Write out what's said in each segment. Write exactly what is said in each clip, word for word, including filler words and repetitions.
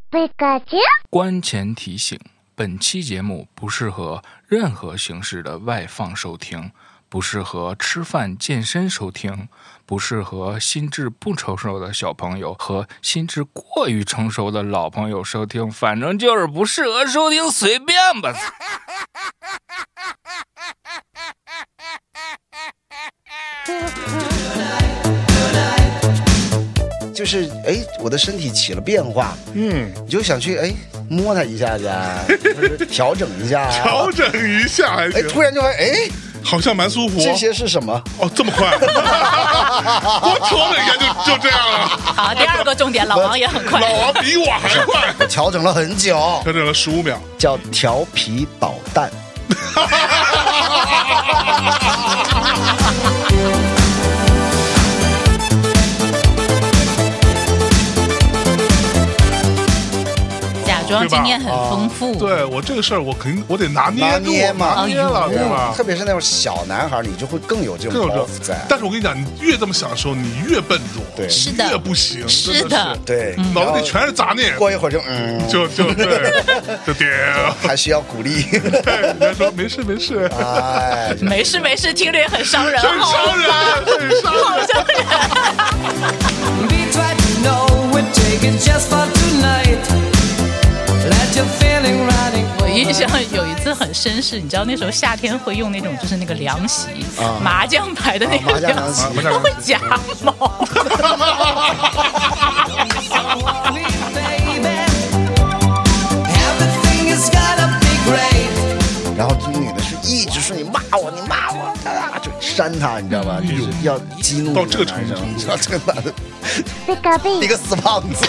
关前提醒：本期节目不适合任何形式的外放收听，不适合吃饭健身收听，不适合心智不成熟的小朋友和心智过于成熟的老朋友收听，反正就是不适合收听，随便吧。 就是哎，我的身体起了变化，嗯，你就想去哎摸它一下子啊，调整一下、啊， 调整一下还行， 哎，突然就会哎， 好像蛮舒服。 这些是什么？ 哦，这么快，我调整一下就就这样了。 好，第二个重点，老王也很快， 老王比我还快， 我调整了很久， 调整了十五秒， 叫调皮捣蛋。 装经验很丰富， 啊、对我这个事儿，我肯定我得拿捏拿捏嘛， 拿捏了，对吧？ 特别是那种小男孩，你就会更有这种包袱在。 但是我跟你讲，你越这么想的时候，你越笨拙， 对， 是的， 越不行， 是的， 对， 嗯、脑子里全是杂念。 过一会儿就嗯， 就就对，就点， 还需要鼓励。 对，人家说没事没事， 哎， 没事没事，听着也很伤人， 很伤人，很伤人， 好伤人。 我印象有一次很绅士，你知道那时候夏天会用那种就是那个凉席、啊、麻将牌的那个凉席，它、啊、会夹毛。 然后这女的是一直说你骂我，你骂我，啊，就扇他，你知道吧？就是要激怒到这个程度， 你知道这个男的，一个死胖子。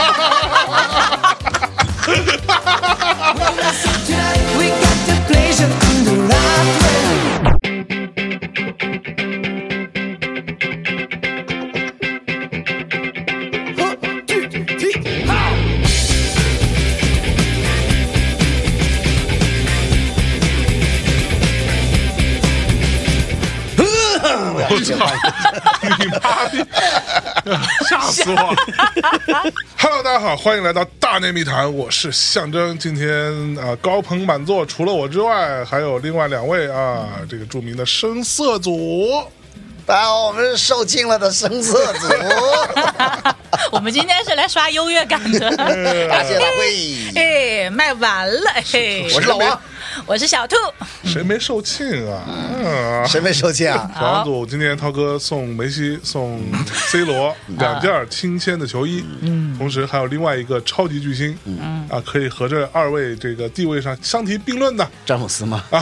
我操！你妈逼！吓死我了 ！Hello， 大家好，欢迎来到大内密谈，我是象征。今天啊、呃，高朋满座，除了我之外，还有另外两位啊，这个著名的声色组。 大家好，我们是受尽了的声色组。 我们今天是来刷优越感的， 答谢大会。 哎，卖完了，哎， 我是老王。 我是小兔， 谁没受庆啊？ 嗯、谁没受庆啊？ 小王组今天涛哥送梅西、送 C 罗两件亲签的球衣，嗯，同时还有另外一个超级巨星，嗯啊，可以和这二位这个地位上相提并论的詹姆斯吗？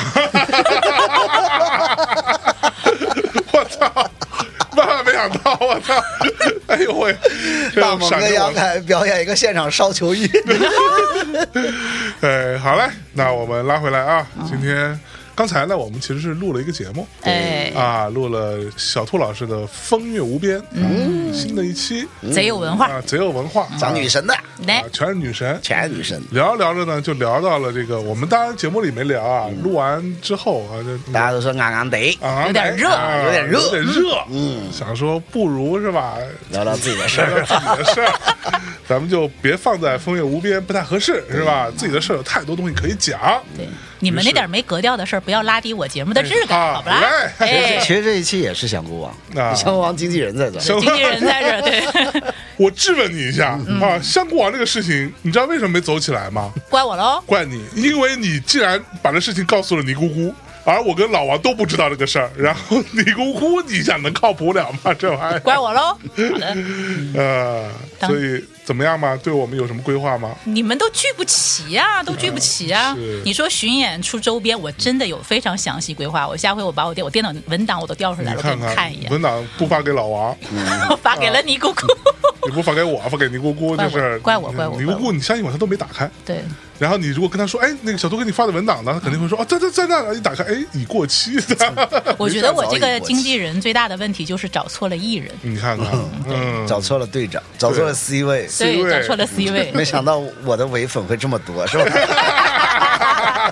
我操！万万没想到，我操！哎呦喂！ 大猛哥阳台表演一个现场烧球衣。 哎，好嘞，那我们拉回来啊，今天。刚才呢，我们其实是录了一个节目， 哎啊，录了小兔老师的《风月无边》，嗯，新的一期， 贼有文化啊，贼有文化， 讲女神的， 啊，全是女神， 全是女神。 聊着聊着呢，就聊到了这个，我们当然节目里没聊啊，录完之后啊，就大家都说硬硬得， 有点热， 有点热， 有点热，嗯，想说不如是吧， 聊聊自己的事儿，聊聊自己的事儿，咱们就别放在《风月无边》不太合适，是吧？自己的事儿有太多东西可以讲， 对。你们那点没格调的事儿，不要拉低我节目的质感，好吧？ 哎，其实这一期也是香菇王，啊、香菇王经纪人在这， 经纪人在这，对。 我质问你一下、嗯、啊，香菇王这个事情，你知道为什么没走起来吗？ 怪我喽？ 怪你，因为你既然把这事情告诉了尼姑姑。而我跟老王都不知道这个事儿，然后尼姑姑，你想能靠谱了吗？这玩意儿怪我喽。好的， 呃，所以怎么样嘛？对我们有什么规划吗？ 你们都聚不齐啊，都聚不齐啊！嗯、你说巡演出周边，我真的有非常详细规划。我下回我把我电我电脑文档我都调出来了， 看看给你看一眼。 文档不发给老王， 我发给了尼姑姑。 你不发给我，发给尼姑姑就是怪我，怪我。 尼姑姑，你相信我，他都没打开。 对。 然后你如果跟他说，哎，那个小兔给你发的文档呢，他肯定会说，哦，在在在那，一打开，哎，已过期的。 我觉得我这个经纪人最大的问题就是找错了艺人。 你看看， 嗯，找错了队长，找错了 C 位， 对，找错了 C 位。 没想到我的伪粉会这么多，是吧？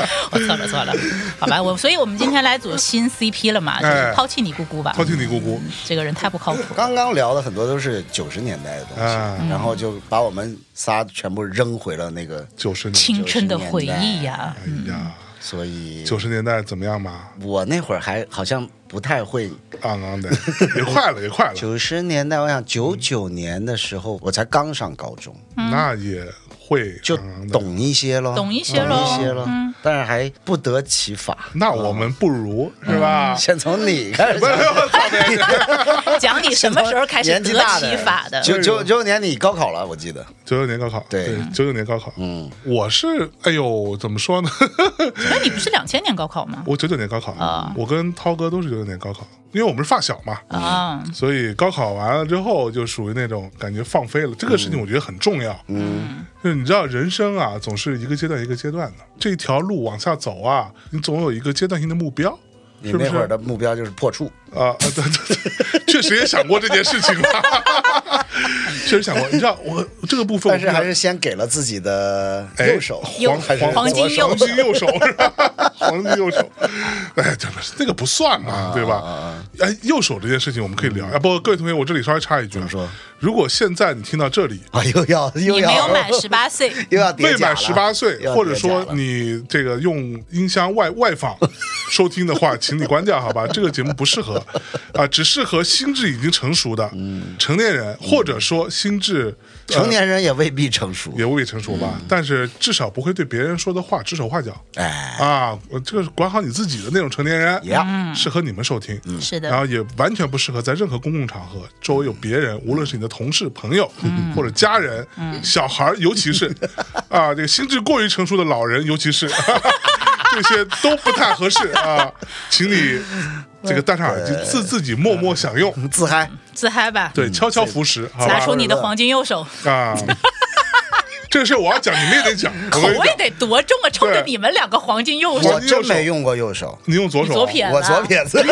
我错了错了，好吧，我所以我们今天来组新 C P 了嘛，就是抛弃你姑姑吧， 抛弃你姑姑， 这个人太不靠谱。 刚刚聊的很多都是九十年代的东西，啊、然后就把我们仨全部扔回了那个九十年青春的回忆呀。 哎呀， 所以九十年代怎么样嘛？ 我那会儿还好像不太会， 昂昂的，也快了，也快了。 九十年代，我想九九年的时候，我才刚上高中， 嗯、那也。会就懂一些咯， 懂一些咯， 懂一些咯，嗯、但是还不得其法。 那我们不如、嗯、是吧？ 嗯、先从你开始讲，你什么时候开始得其法的？ 九九九九年你高考了，我记得。 九九年高考， 对， 九九年高考。嗯，我是哎呦，怎么说呢？ 那你不是两千年高考吗？ 我九九年高考啊，我跟涛哥都是九九年高考。因为我们是发小嘛，啊，所以高考完了之后就属于那种感觉放飞了。这个事情我觉得很重要，嗯，就是你知道人生啊，总是一个阶段一个阶段的，这一条路往下走啊，你总有一个阶段性的目标。 你那会儿的目标就是破处啊，对对对，确实也想过这件事情吧，确实想过。你知道我这个部分， 但是还是先给了自己的右手， 黄黄黄金右黄金右手是吧？黄金右手，哎，真的是那个不算嘛，对吧？哎，右手这件事情我们可以聊。啊，不过各位同学，我这里稍微插一句， 说， 如果现在你听到这里啊，又要又要你没有满十八岁， 又要未满十八岁，或者说你这个用音箱外外放收听的话，请你关掉，好吧？这个节目不适合啊，只适合心智已经成熟的成年人，或者说心智成年人也未必成熟， 也未必成熟吧。但是至少不会对别人说的话指手画脚。哎啊，这个管好你自己的那种成年人，适合你们收听。 是的， 然后也完全不适合在任何公共场合，周围有别人，无论是你的同事、朋友或者家人、小孩，尤其是啊，这个心智过于成熟的老人，尤其是。这些都不太合适啊，请你这个戴上耳机，自自己默默享用， 自嗨， 自嗨吧。 对，悄悄服食， 拿出你的黄金右手啊！这个事我要讲，你们也得讲， 口味得多重啊！冲着你们两个黄金右手， 我真没用过右手， 你用左手， 左撇子， 我左撇子，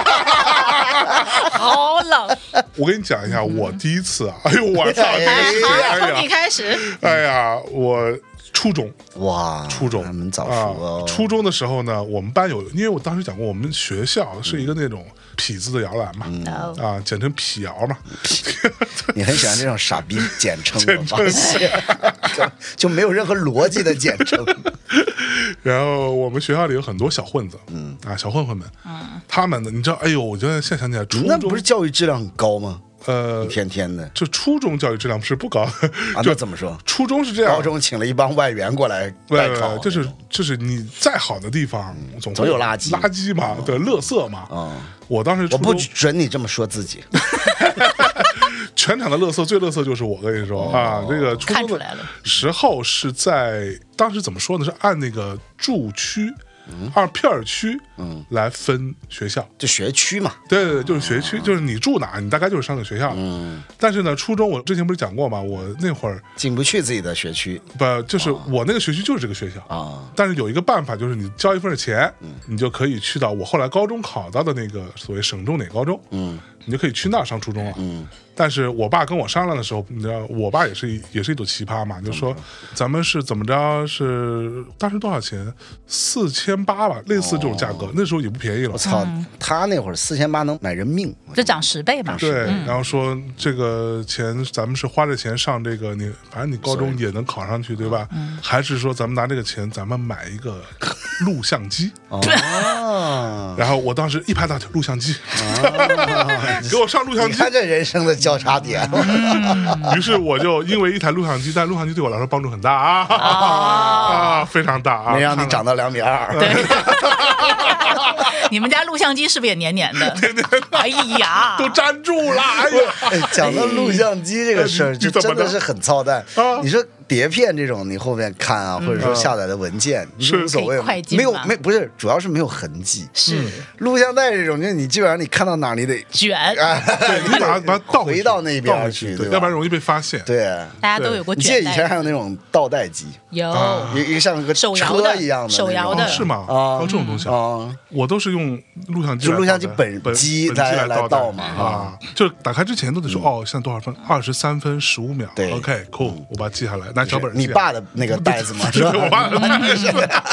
好冷。 我跟你讲一下，我第一次啊，哎呦我操！ 好，从你开始。 哎呀，我。初中哇， 初中他们早熟哦、 啊。初中的时候呢，我们班有，因为我当时讲过，我们学校是一个那种痞子的摇篮嘛，嗯、啊，简称痞谣嘛。 你很喜欢这种傻逼简称，简称就, 就没有任何逻辑的简称。 然后我们学校里有很多小混子，嗯啊，小混混们，嗯，他们呢，你知道，哎呦，我觉得现在想起来，初中那不是教育质量很高吗？ 呃， 一天天的， 就初中教育质量是不高啊？ 那怎么说？ 初中是这样， 高中请了一帮外援过来代考， 就是就是你再好的地方，总总有垃圾， 垃圾嘛，对，垃圾嘛。啊，我当时我不准你这么说自己。 全场的垃圾最垃圾就是我，跟你说啊，这个初中的时候是在当时怎么说呢？是按那个住区。嗯、按片区嗯来分学校， 就学区嘛， 对对对，就是学区，就是你住哪，你大概就是上个学校。嗯，但是呢，初中我之前不是讲过吗？我那会儿进不去自己的学区， 不就是我那个学区就是这个学校啊。但是有一个办法，就是你交一份钱，嗯、你就可以去到我后来高中考到的那个所谓省重点高中，嗯，你就可以去那儿上初中了。嗯。但是我爸跟我商量的时候，你知道，我爸也是也是一朵奇葩嘛，就说咱们是怎么着，是当时多少钱？四千八吧，类似这种价格，哦、那时候也不便宜了。 我操，他那会儿四千八能买人命， 这涨十倍吧？ 对，嗯、然后说这个钱咱们是花着钱上这个，你反正你高中也能考上去，对吧？嗯、还是说咱们拿这个钱，咱们买一个录像机？哦，然后我当时一拍大腿，录像机，哦、给我上录像机， 你看这人生的交叉点。 于是我就因为一台录像机，但录像机对我来说帮助很大啊，啊, 啊非常大啊， 没让你长到两米二。 对，你们家录像机是不是也黏黏的？ 黏黏的， 哎呀， 都粘住了。哎呀， 讲到录像机这个事儿，就真的是很操蛋。你说碟片这种，你后面看啊，或者说下载的文件， 是无所谓，没有没不是，主要是没有痕迹。是录像带这种，就你基本上你看到哪里得卷， 对，你把它把它倒回到那边去， 对，要不然容易被发现。 对， 大家都有过。 你记得以前还有那种倒带机， 有一个像个车一样的手摇的， 是吗？啊，这种东西啊，我都是用录像机， 就录像机本机来来倒嘛啊，就打开之前都得说哦，现在多少分？二十三分十五秒。 对 ，OK， cool，我把它记下来，拿小本。 你爸的那个袋子吗？ 是我爸的袋子。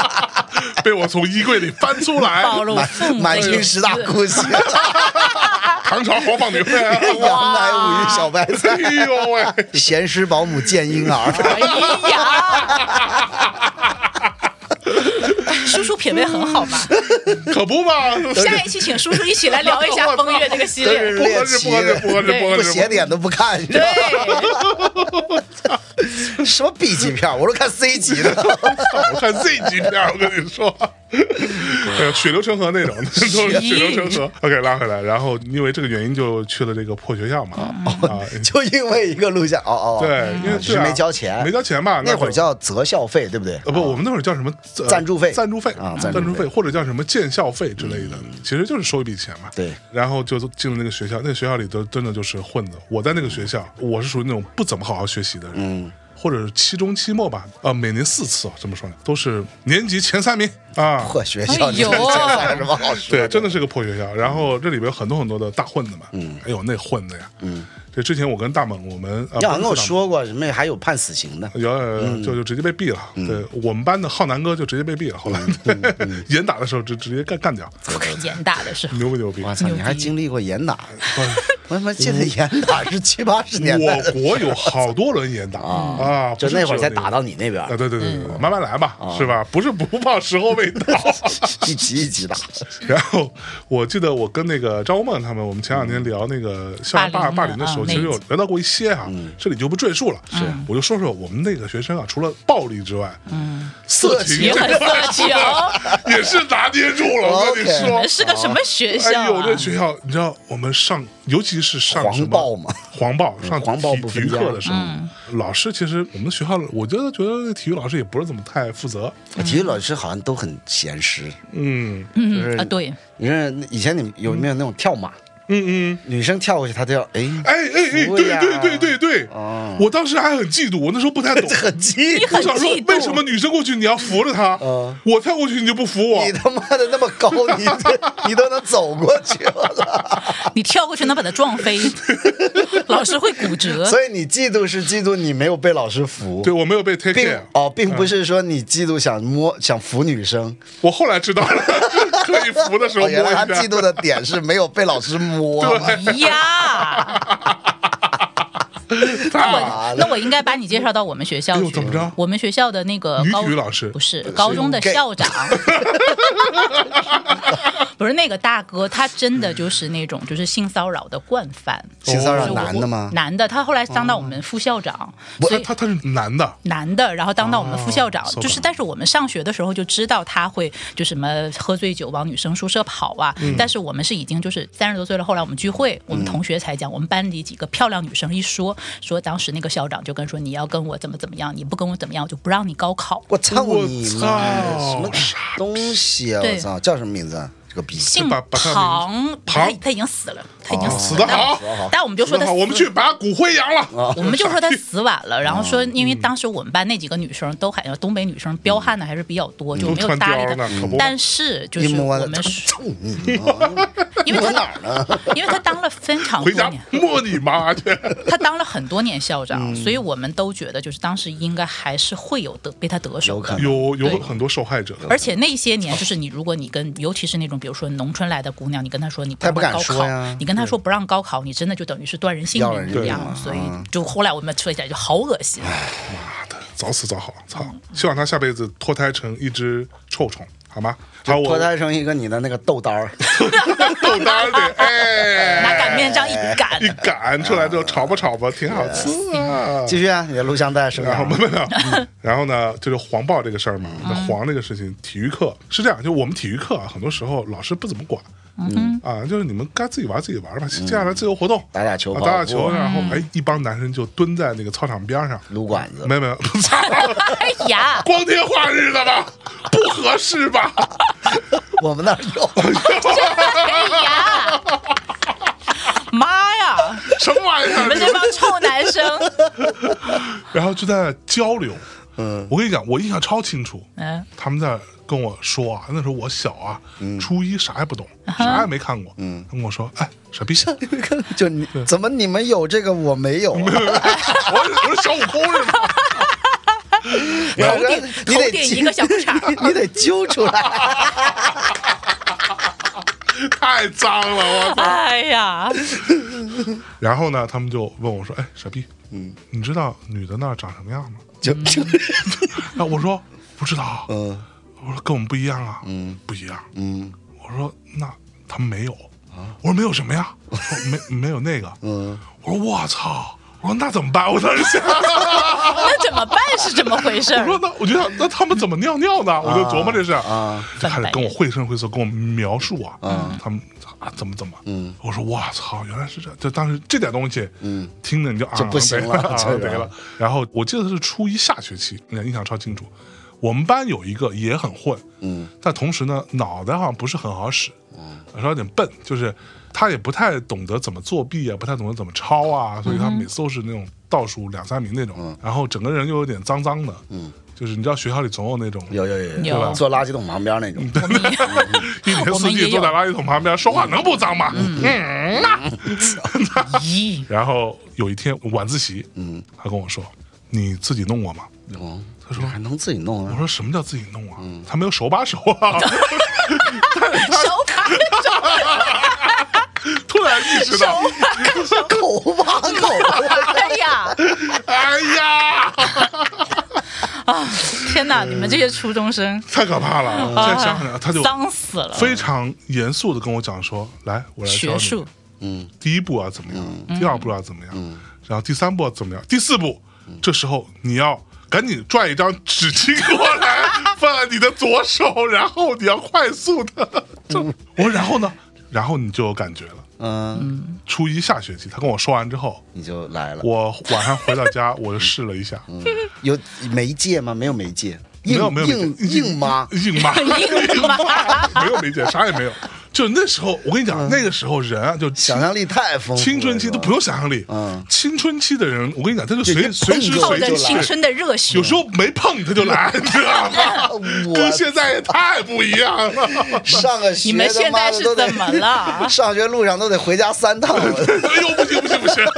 被我从衣柜里翻出来， 暴露满清十大酷刑， 唐朝黄榜牛奶， 羊奶五鱼小白菜， 哎呦喂， 咸湿保姆见婴儿， 哎呀。叔叔品味很好嘛， 可不嘛！ 下一期请叔叔一起来聊一下《风月》这个系列， 不合适，不合适，不合适，不合适， 不写点都不看， 对， 什么 B 级片，我都看 C 级的， 我看 Z 级片，我跟你说，血流成河那种，都是血流成河。OK， 拉回来，然后因为这个原因就去了这个破学校嘛，啊， 就因为一个录像，哦哦， 对，因为只是没交钱， 没交钱嘛， 那会儿叫择校费，对不对？ 呃，不，我们那会儿叫什么赞助费？ 赞助费啊， 赞助费，或者叫什么建校费之类的，其实就是收一笔钱嘛。 对， 然后就进了那个学校，那个学校里头真的就是混子。我在那个学校，我是属于那种不怎么好好学习的人，嗯，或者是期中期末吧，呃，每年四次，这么说呢，都是年级前三名啊。 破学校， 有什么好说？ 对，真的是个破学校。然后这里边有很多很多的大混子嘛，嗯，哎呦，那混子呀，嗯。这之前我跟大猛，我们你好像跟我说过，什么还有判死刑的， 有有就就直接被毙了。对，我们班的浩南哥就直接被毙了。后来严打的时候，直直接干干掉。 严打的时候， 牛不牛逼？ 我操，你还经历过严打？我他妈记得严打是七八十年代， 我国有好多人严打啊， 就那会儿才打到你那边。 啊，对对对对，慢慢来吧，是吧？不是不报时候未到， 一级一级打。 然后我记得我跟那个张梦他们，我们前两天聊那个校园霸霸凌的时候。其实有聊到过一些哈、啊，嗯、这里就不赘述了。是，我就说说我们那个学生啊，除了暴力之外，嗯，色情也很色情， 也是拿捏住了。我跟你说， 你们是个什么学校、啊？ 哎呦，这学校，你知道我们上，尤其是上黄暴嘛， 黄暴上黄暴体育课的时候，嗯、老师其实我们学校，我觉得觉得体育老师也不是怎么太负责。 嗯、体育老师好像都很闲实。 嗯， 就是啊，对， 你说以前你有没有那种跳马？ 嗯嗯， 女生跳过去，她都要哎哎哎哎，对对对对对，哦、我当时还很嫉妒，我那时候不太懂， 很嫉妒， 我想说为什么女生过去你要扶着她，嗯、我跳过去你就不扶我？ 你他妈的那么高，你你都能走过去了， 你跳过去能把她撞飞，老师会骨折。 所以你嫉妒是嫉妒你没有被老师扶， 对我没有被 take care 哦，并不是说你嫉妒想摸想扶女生。 我后来知道了，可以扶的时候摸一下。 原来他嫉妒的点是没有被老师摸。 对呀，那我那我应该把你介绍到我们学校去。 怎么着？ 我们学校的那个高女体育老师不是高中的校长，不是那个大哥，他真的就是那种就是性骚扰的惯犯。 性骚扰男的吗？ 男的，他后来当到我们副校长。 所以他他是男的， 男的，然后当到我们副校长，就是但是我们上学的时候就知道他会就什么喝醉酒往女生宿舍跑啊，但是我们是已经就是三十多岁了。后来我们聚会，我们同学才讲，我们班里几个漂亮女生一说，说当时那个校长就跟说你要跟我怎么怎么样，你不跟我怎么样，我就不让你高考。 我操你妈！什么东西啊！我操，叫什么名字啊？这个逼姓庞，他他已经死了，他已经死了。好， 但我们就说他， 我们去把骨灰扬了。 我们就说他死晚了，然后说因为当时我们班那几个女生都还东北女生彪悍的还是比较多，就没有搭理他。但是就是我们因为他哪儿呢？ 因为他当了非常多年， 摸你妈去！ 他当了很多年校长，所以我们都觉得就是当时应该还是会有得被他得手的， 有有很多受害者。 而且那些年就是你，如果你跟尤其是那种比如说农村来的姑娘，你跟她说你不让高考，你跟她说不让高考，你真的就等于是断人性命一样。所以就后来我们说起来就好恶心。 妈的，早死早好，操！希望他下辈子脱胎成一只臭虫。好吗？好， 脱胎成一个你的那个豆刀儿， 豆刀儿的，哎， 拿擀面杖一擀， 一擀出来之后炒吧炒吧，挺好吃啊。 继续啊，你的录像带是吧？ 没有没有。然后呢，就是黄暴这个事儿嘛，那黄这个事情，体育课是这样，就我们体育课啊，很多时候老师不怎么管。嗯啊，就是你们该自己玩自己玩吧，接下来自由活动， 打打球， 打打球，然后哎，一帮男生就蹲在那个操场边上撸管子， 没有没有，操！ 哎呀， 光天化日的吧，不合适吧？ 我们那儿有。 哎呀，妈呀， 什么玩意儿？ 你们这帮臭男生。 然后就在那交流，嗯，我跟你讲，我印象超清楚，嗯，他们在。跟我说啊，那时候我小啊，嗯、初一啥也不懂，嗯、啥也没看过。嗯，他跟我说，哎，傻逼， 就你怎么你们有这个我没有、啊？ 我我是小悟空是吗？ 头顶你得头顶一个小裤衩， 你得揪出来。 太脏了，我操！ 哎呀， 然后呢，他们就问我说：“哎，傻逼，嗯，你知道女的那儿长什么样吗？” 就就啊，我说不知道， 嗯我说跟我们不一样啊， 嗯不一样。 嗯我说那他们没有啊，我说没有什么呀，我说没没有那个， 嗯， 我说我操，我说那怎么办？我当时想， 那怎么办是怎么回事？ 我说那我就想那他们怎么尿尿呢？我就琢磨这事啊， 就开始跟我绘声绘色跟我描述啊， 嗯他们啊怎么怎么， 嗯， 我说我操，原来是这，就当时这点东西， 嗯， 听着你就啊就不行了啊就是对了。然后我记得是初一下学期，印象超清楚。我们班有一个也很混， 嗯， 但同时呢，脑袋好像不是很好使，嗯，稍微有点笨，就是他也不太懂得怎么作弊啊，不太懂得怎么抄啊，所以他每次都是那种倒数两三名那种， 嗯、 然后整个人又有点脏脏的，嗯，就是你知道学校里总有那种有有有有坐垃圾桶旁边那种， 一年四季坐在垃圾桶旁边说话能不脏吗？嗯， 咦， 然后有一天晚自习， 嗯， 他跟我说：“你自己弄过吗？” 哦， 他说还能自己弄啊？ 我说什么叫自己弄啊？他没有手把手啊！ 手把突然意识到， 口把口， 哎呀哎呀， 啊！天哪，你们这些初中生太可怕了！现在想想，他就脏死了， 非常严肃的跟我讲说：“来，我来教你学术， 嗯， 第一步要怎么样，第二步要怎么样，然后第三步要怎么样，第四步，这时候你要。”赶紧拽一张纸巾过来，放在你的左手，然后你要快速的。我说，然后呢？然后你就有感觉了。 嗯， 初一下学期，他跟我说完之后， 你就来了。 我晚上回到家，我就试了一下。 嗯、有媒介吗？没有媒介。 没有没有硬硬妈硬妈硬妈没有媒介，啥也没有。就那时候，我跟你讲，那个时候人啊，就想象力太丰富， 青春期都不用想象力。嗯，青春期的人，我跟你讲，他就随随时随地青春的热血， 有时候没碰他就来，你知道吗？跟现在也太不一样了。 上个学你们现在是怎么了？ 上学路上都得回家三趟。哎呦，不行不行不行！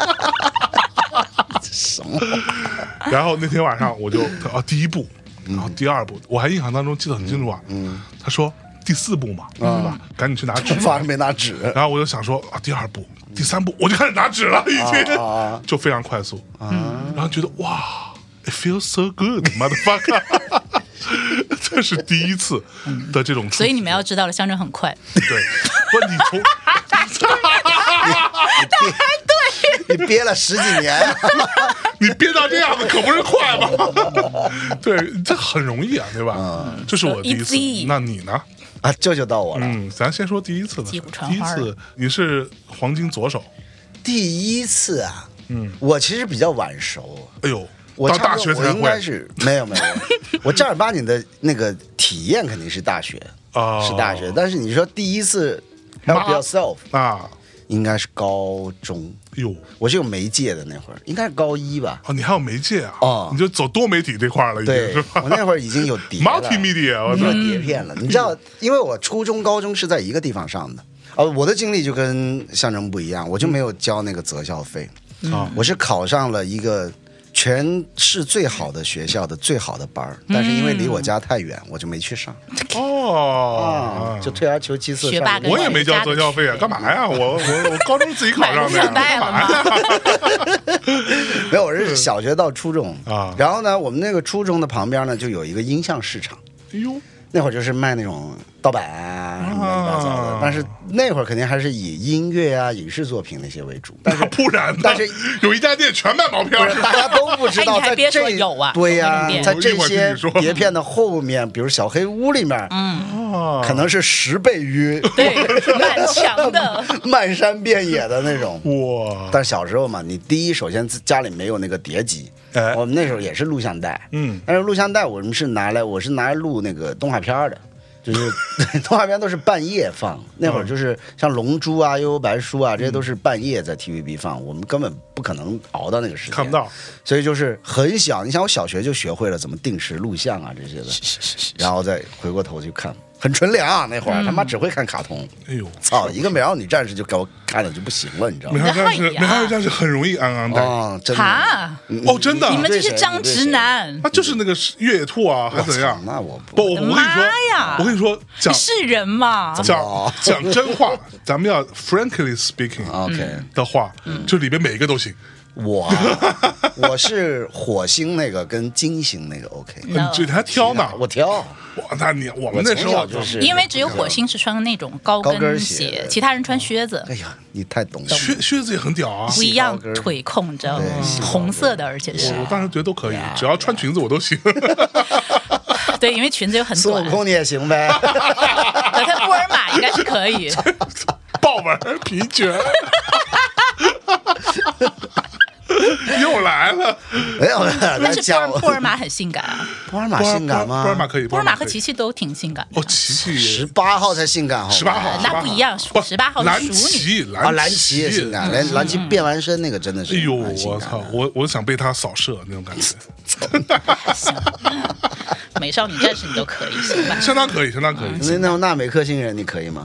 什么？ 然后那天晚上我就啊，第一步。然后第二步，我还印象当中记得很清楚啊。嗯，他说第四步嘛，对吧？赶紧去拿纸。 反正没拿纸。 然后我就想说啊，第二步、第三步，我就开始拿纸了，已经就非常快速。嗯，然后觉得哇 ，it feels so good，motherfucker。这是第一次的这种， 所以你们要知道了，象征很快。 对，不，你从对，你憋了十几年， 你憋到这样子可不是快吗？对，这很容易啊，对吧？嗯，这是我第一次。那你呢？ 啊，这就到我了。 嗯，咱先说第一次的。 击鼓传花。 花。 第一次你是黄金左手。 第一次啊，嗯，我其实比较晚熟。 哎呦。 我到大学才会， 我应该是没有没有，我正儿八经的那个体验肯定是大学啊，是大学。但是你说第一次 help yourself 啊， 应该是高中。 哟， 我是有媒介的那会儿，应该是高一吧？ 哦，你还有媒介啊？ 哦， 你就走多媒体这块了，已经是吧？ 我那会儿已经有碟了 ，multimedia， 我有碟片了。你知道，因为我初中、高中是在一个地方上的，哦，我的经历就跟象征不一样，我就没有交那个择校费啊，我是考上了一个。全市最好的学校的最好的班儿，但是因为离我家太远，我就没去上。 哦， 啊，就退而求其次。 学霸， 我也没交择校费啊，干嘛呀？我我我高中自己考上的，干嘛呀？ 没有，我是小学到初中啊。 然后呢，我们那个初中的旁边呢，就有一个音像市场。 哎呦。 那会儿就是卖那种盗版啊什么乱七八糟的，但是那会儿肯定还是以音乐啊、影视作品那些为主。但是不然， 但是有一家店全卖毛片， 大家都不知道。在这有啊， 对呀，在这些碟片的后面，比如小黑屋里面，嗯，可能是十倍于对满墙的漫山遍野的那种哇。 但是小时候嘛，你第一首先家里没有那个碟机。 哎、 我们那时候也是录像带， 嗯， 但是录像带我们是拿来，我是拿来录那个动画片的，就是动画片都是半夜放，那会儿就是像《龙珠》啊、《幽游白书》啊，这些都是半夜在 T V B 放，我们根本不可能熬到那个时间， 看不到， 所以就是很小，你想我小学就学会了怎么定时录像啊这些的，然后再回过头去看， 很纯良啊，那会儿、嗯、他妈只会看卡通。 哎呦， 操！一个美少女战士就给我看了就不行了，你知道吗？ 美少女战士，美少女战士很容易安安带。 哦，真的。 哦，真的。 你们这些张直男。 他就是那个越野兔啊，还怎样？ 那我不，我跟你说，我跟你说，讲是人嘛？ 讲讲真话，咱们要 frankly speaking 的话，就里面每一个都行。 我我是火星那个跟金星那个 OK， 你这还挑呢？ 我挑。 哇，那你我们那时候就是因为只有火星是穿那种高跟鞋，其他人穿靴子。 哎呀，你太懂了。 靴靴子也很屌啊， 不一样腿控，你知道吗？红色的，而且是。 我当时觉得都可以，只要穿裙子我都行。 对，因为裙子又很短。 孙悟空你也行呗。 可他布尔玛应该是可以。 豹纹皮卷。又来了， 没有了。 但是布尔布尔玛很性感啊， 布尔玛性感吗？ 布尔玛可以， 布尔玛和琪琪都挺性感的。 哦，琪琪十八号才性感， 十八号那不一样，十八号蓝是熟女啊，蓝旗也性感，连蓝旗变完身那个真的是。 哎呦，我操，我我想被他扫射那种感觉。 美少女战士你都可以，行吧？ 相当可以，相当可以。 那那种纳美克星人你可以吗？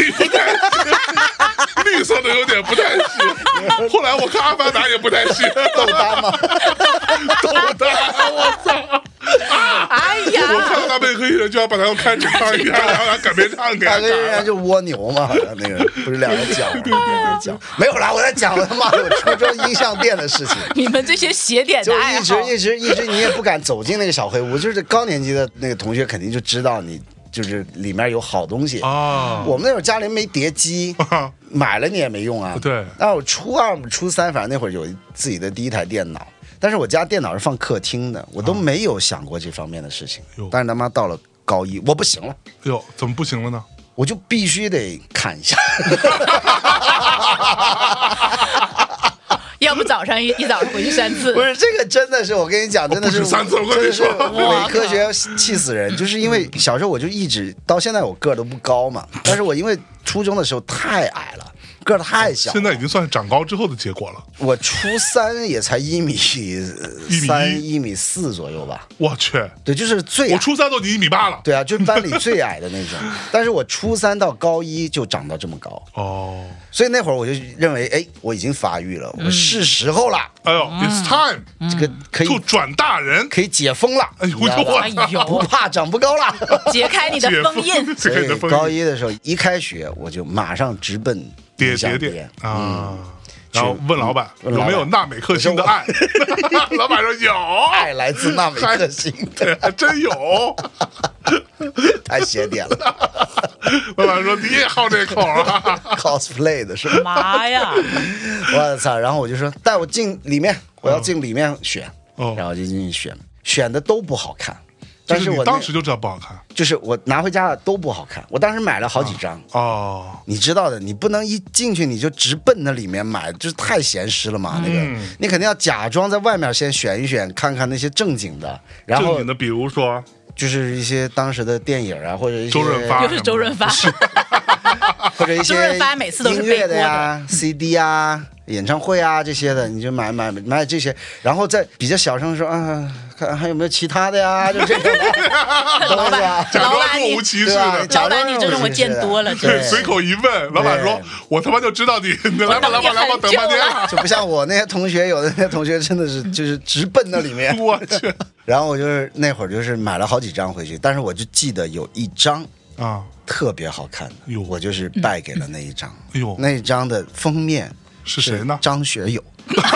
绿色的有点不太行，后来我看阿凡达也不太行。 豆丹吗？ 豆丹，我操！ 哎呀！ 我看到纳美克星人就要把他用开场一样，然后他改编唱给他。 那个人就蜗牛嘛，好像那个不是两个脚，对对对，脚没有啦，我在讲我他妈的我初中音像店的事情。 你们这些邪典的爱好， 就一直一直一直你也不敢走进那个小黑屋，就是高年级的那个同学肯定就知道你。就是里面有好东西啊！ 我们那会儿家里没碟机，买了你也没用啊。 对。 那我初二、初三，反正那会儿有自己的第一台电脑，但是我家电脑是放客厅的，我都没有想过这方面的事情。啊、但是他妈到了高一，我不行了。 哟，怎么不行了呢？ 我就必须得看一下。 要不早上一一早上回去三次， 不是这个真的是我跟你讲，真的是三次，我跟你说， 伪科学气死人。就是因为小时候我就一直到现在我个儿都不高嘛，但是我因为初中的时候太矮了，个儿太小了， 现在已经算是长高之后的结果了。 我初三也才一米三、一米四左右吧。 我去， 对，就是最矮。 我初三都已经一米八了。 对啊，就是班里最矮的那种。但是我初三到高一就长到这么高。 哦。 所以那会儿我就认为，哎，我已经发育了，我是时候了。 哎呦 ，It's time， 这个可以转大人， 可以解封了。 哎呦， 不怕长不高了， 解开你的封印。 所以高一的时候一开学，我就马上直奔点点点啊。然后问老板有没有纳美克星的爱，老板说有， 爱来自纳美克星， 对，还真有， 太邪典了。 老板说你也好这口啊 ，cosplay 的是吧？ 妈呀！ 我操！然后我就说带我进里面，我要进里面选，然后就进去选，选的都不好看。但是我当时就知道不好看， 就是我拿回家的都不好看。我当时买了好几张哦， 你知道的，你不能一进去你就直奔那里面买，就是太咸湿了嘛。那个你肯定要假装在外面先选一选，看看那些正经的，然后正经的，比如说就是一些当时的电影啊，或者一些周润发， 又是周润发， 或者一些周润发每次都是音乐的呀、C D 啊、演唱会啊这些的，你就买买买这些，然后再比较小声说啊。看还有没有其他的呀？就这个， 老板， 假装若无其事的。 老板，你这种我见多了， 对，随口一问，老板说：“我他妈就知道你，你来吧，来吧，来吧，等半天。” 就不像我那些同学，有的那些同学真的是就是直奔那里面。 我去！ 然后我就是那会儿就是买了好几张回去，但是我就记得有一张啊特别好看的，我就是败给了那一张。 哎呦， 那一张的封面是谁呢？ 张学友。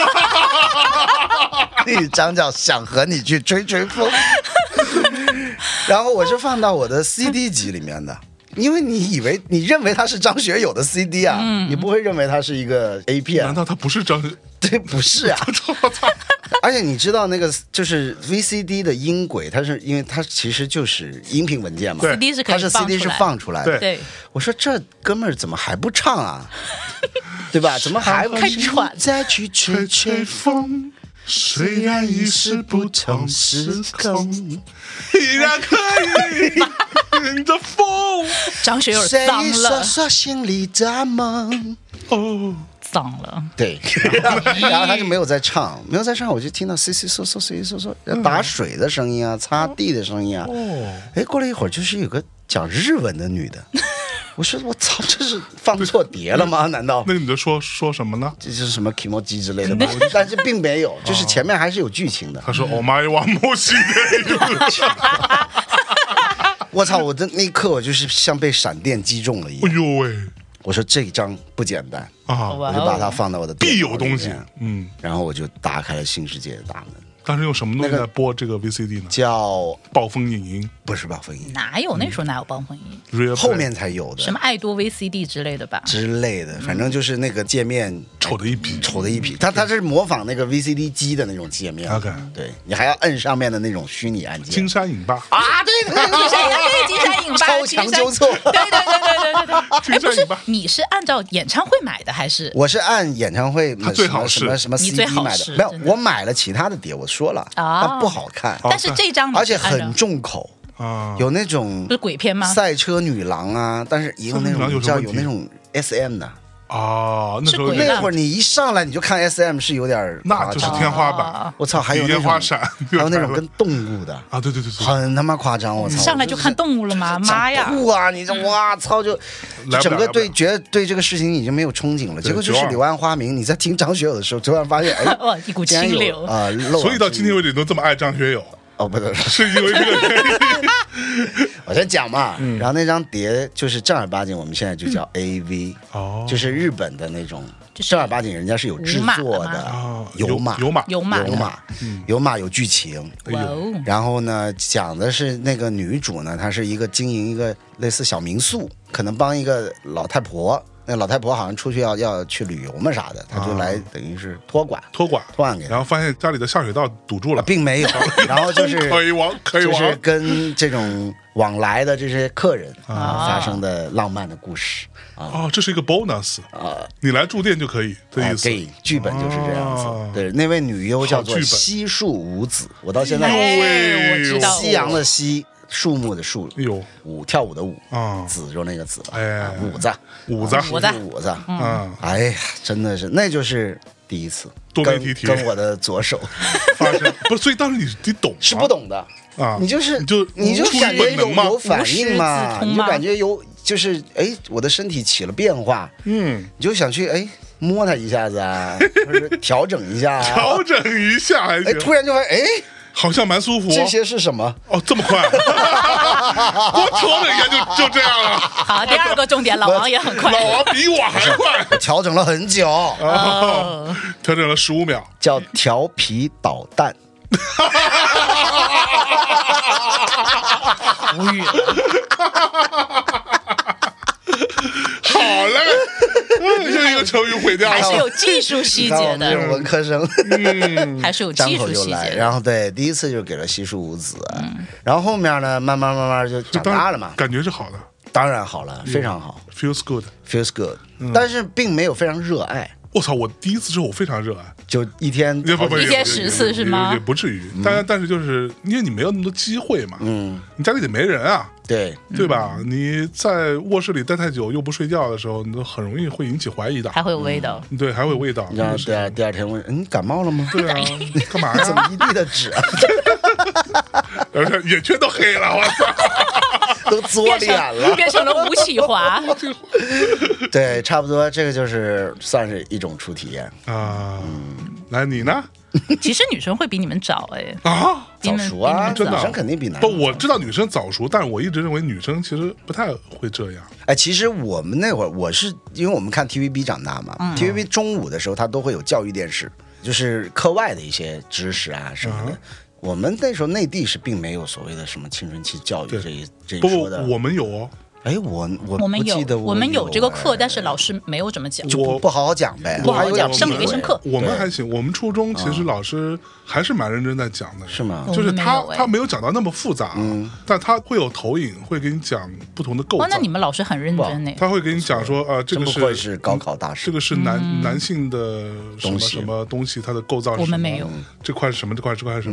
那一张叫想和你去吹吹风，然后我是放到我的 C D 机里面的，因为你以为你认为它是张学友的 C D 啊，嗯、你不会认为它是一个 A 片。 难道它不是张？ 对，不是啊。而且你知道那个就是 V C D 的音轨，它是因为它其实就是音频文件嘛， 对 ，C D 是可以它是 C D 是放出来的。 对， 我说这哥们儿怎么还不唱啊？对吧？怎么还不开喘？ 再去吹吹风。虽然已是不同时空， 依然可以迎着风。 张学友脏了， 说说心里的梦。 哦， 脏了。 对，然后他就没有再唱，没有再唱，我就听到窸窸窣窣、窸窸窣窣打水的声音啊，擦地的声音啊。哦，哎，过了一会儿，就是有个讲日文的女的。我说我操，这是放错碟了吗？难道那你就说说什么呢？ 这是什么 kimoji 之类的吗？但是并没有，就是前面还是有剧情的。 他说：“お前はもしで。” 我操！我的那一刻我就是像被闪电击中了一样。 哎呦喂！ 我说这一张不简单啊！ 我就把它放到我的必有东西。嗯， 然后我就打开了新世界的大门。 当时用什么东西在播这个 V C D 呢？ 叫暴风影音， 不是暴风影音， 哪有那时候哪有暴风影音？ 后面才有的， 什么爱多 V C D 之类的吧？ 之类的，反正就是那个界面丑的一批， 丑的一批。它它是模仿那个 V C D 机的那种界面。 OK， 对你还要摁上面的那种虚拟按键。 金山影霸啊，对对对， 金山对金山影霸， 超强纠错。 对对对对对对对，金山影霸。 你是按照演唱会买的还是？ 我是按演唱会， 它最好是什么什么 C D 买的，没有，我买了其他的碟，我说了啊。不好看， 但是这张而且很重口啊， 有那种不是鬼片吗？ 赛车女郎啊，但是也有那种叫有那种 S M 的啊。那时候那会儿你一上来你就看 S M 是有点， 那就是天花板。 我操，还有那种烟花闪， 还有那种跟动物的啊，对对对对， 很他妈夸张！我操， 上来就看动物了吗？妈呀！ 酷啊！你这哇操，就整个对觉得对这个事情已经没有憧憬了。结果就是柳暗花明，你在听张学友的时候，突然发现哎， 哇，一股清流啊！ 所以到今天为止都这么爱张学友。 哦，不对， 是因为这个原因。 我先讲嘛，嗯、然后那张碟就是正儿八经，我们现在就叫 A V，、嗯、就是日本的那种，正儿八经人家是有制作的，有码有码有码有码有码有剧情。 哎呦， 然后呢，讲的是那个女主呢，她是一个经营一个类似小民宿，可能帮一个老太婆。那老太婆好像出去要要去旅游嘛啥的，她就来等于是托管， 托管托管给她， 然后发现家里的下水道堵住了， 啊、并没有，然后就是可以往可以往， 就是跟这种往来的这些客人啊发生的浪漫的故事啊。 哦，这是一个 bonus 啊，你来住店就可以的意思。 对，剧本就是这样子。对，那位女优叫做西树五子，我到现在我知道， 西洋的西。树木的树， 哎呦， 舞跳舞的舞啊， 子就那个子， 哎， 舞子， 舞子， 舞子， 舞子， 嗯， 哎呀，真的是，那就是第一次多媒体体验，跟我的左手发生，不是，所以当时你你懂是不懂的啊， 你就是你就你就感觉有有反应嘛， 你就感觉有就是哎，我的身体起了变化， 嗯， 你就想去哎摸它一下子啊，或者调整一下， 调整一下还行， 哎，突然就会哎。 好像蛮舒服。 这些是什么？ 哦，这么快！我调整一下就就这样了。 好，第二个重点，老王也很快。 老王比我还快， 我调整了很久， 哦、调整了十五秒， 叫调皮捣蛋。 无语了。 好嘞，又一个成语毁掉了， 还是有技术细节的。 文科生， 嗯，还是有技术细节。 然后对，第一次就给了西树五子，嗯、然后后面呢，慢慢慢慢就长大了嘛， 感觉是好的， 当然好了，非常好 ，feels good，feels good，、嗯、但是并没有非常热爱。 我操！我第一次之后我非常热爱， 就一天一天十次是吗？ 也不至于，但是但是就是因为你没有那么多机会嘛，嗯，你家里得没人啊， 对对吧？你在卧室里待太久又不睡觉的时候，你都很容易会引起怀疑的， 还会有味道， 对，还会有味道。 然后第二第二天问，你感冒了吗？ 对啊，干嘛呀？ 怎么一地的纸啊？ 而且眼圈都黑了，我操！ 都作脸了， 变成了吴启华。 对，差不多，这个就是算是一种初体验啊。嗯，来你呢？ 其实女生会比你们早哎啊， 早熟啊， 真的， 女生肯定比男生。不，我知道女生早熟，但是我一直认为女生其实不太会这样。 哎，其实我们那会儿，我是因为我们看 T V B 长大嘛、嗯、，T V B 中午的时候，它都会有教育电视，就是课外的一些知识啊什么的。嗯，我们那时候内地是并没有所谓的什么青春期教育这一这一说的， 不，我们有哦。 哎，我我我们有， 我, 我们有这个课，但是老师没有怎么讲， 就不不好好讲呗， 不好好讲，生理卫生课。 我们还行，我们初中其实老师还是蛮认真在讲的， 是吗？ 就是他他没有讲到那么复杂，嗯，但他会有投影，会给你讲不同的构造。 哦，那你们老师很认真呢。 他会给你讲说，呃，这个是是高考大师， 这个是男男性的什么什么东西，它的构造是什么？ 我们没有这块是什么？这块这块是什么？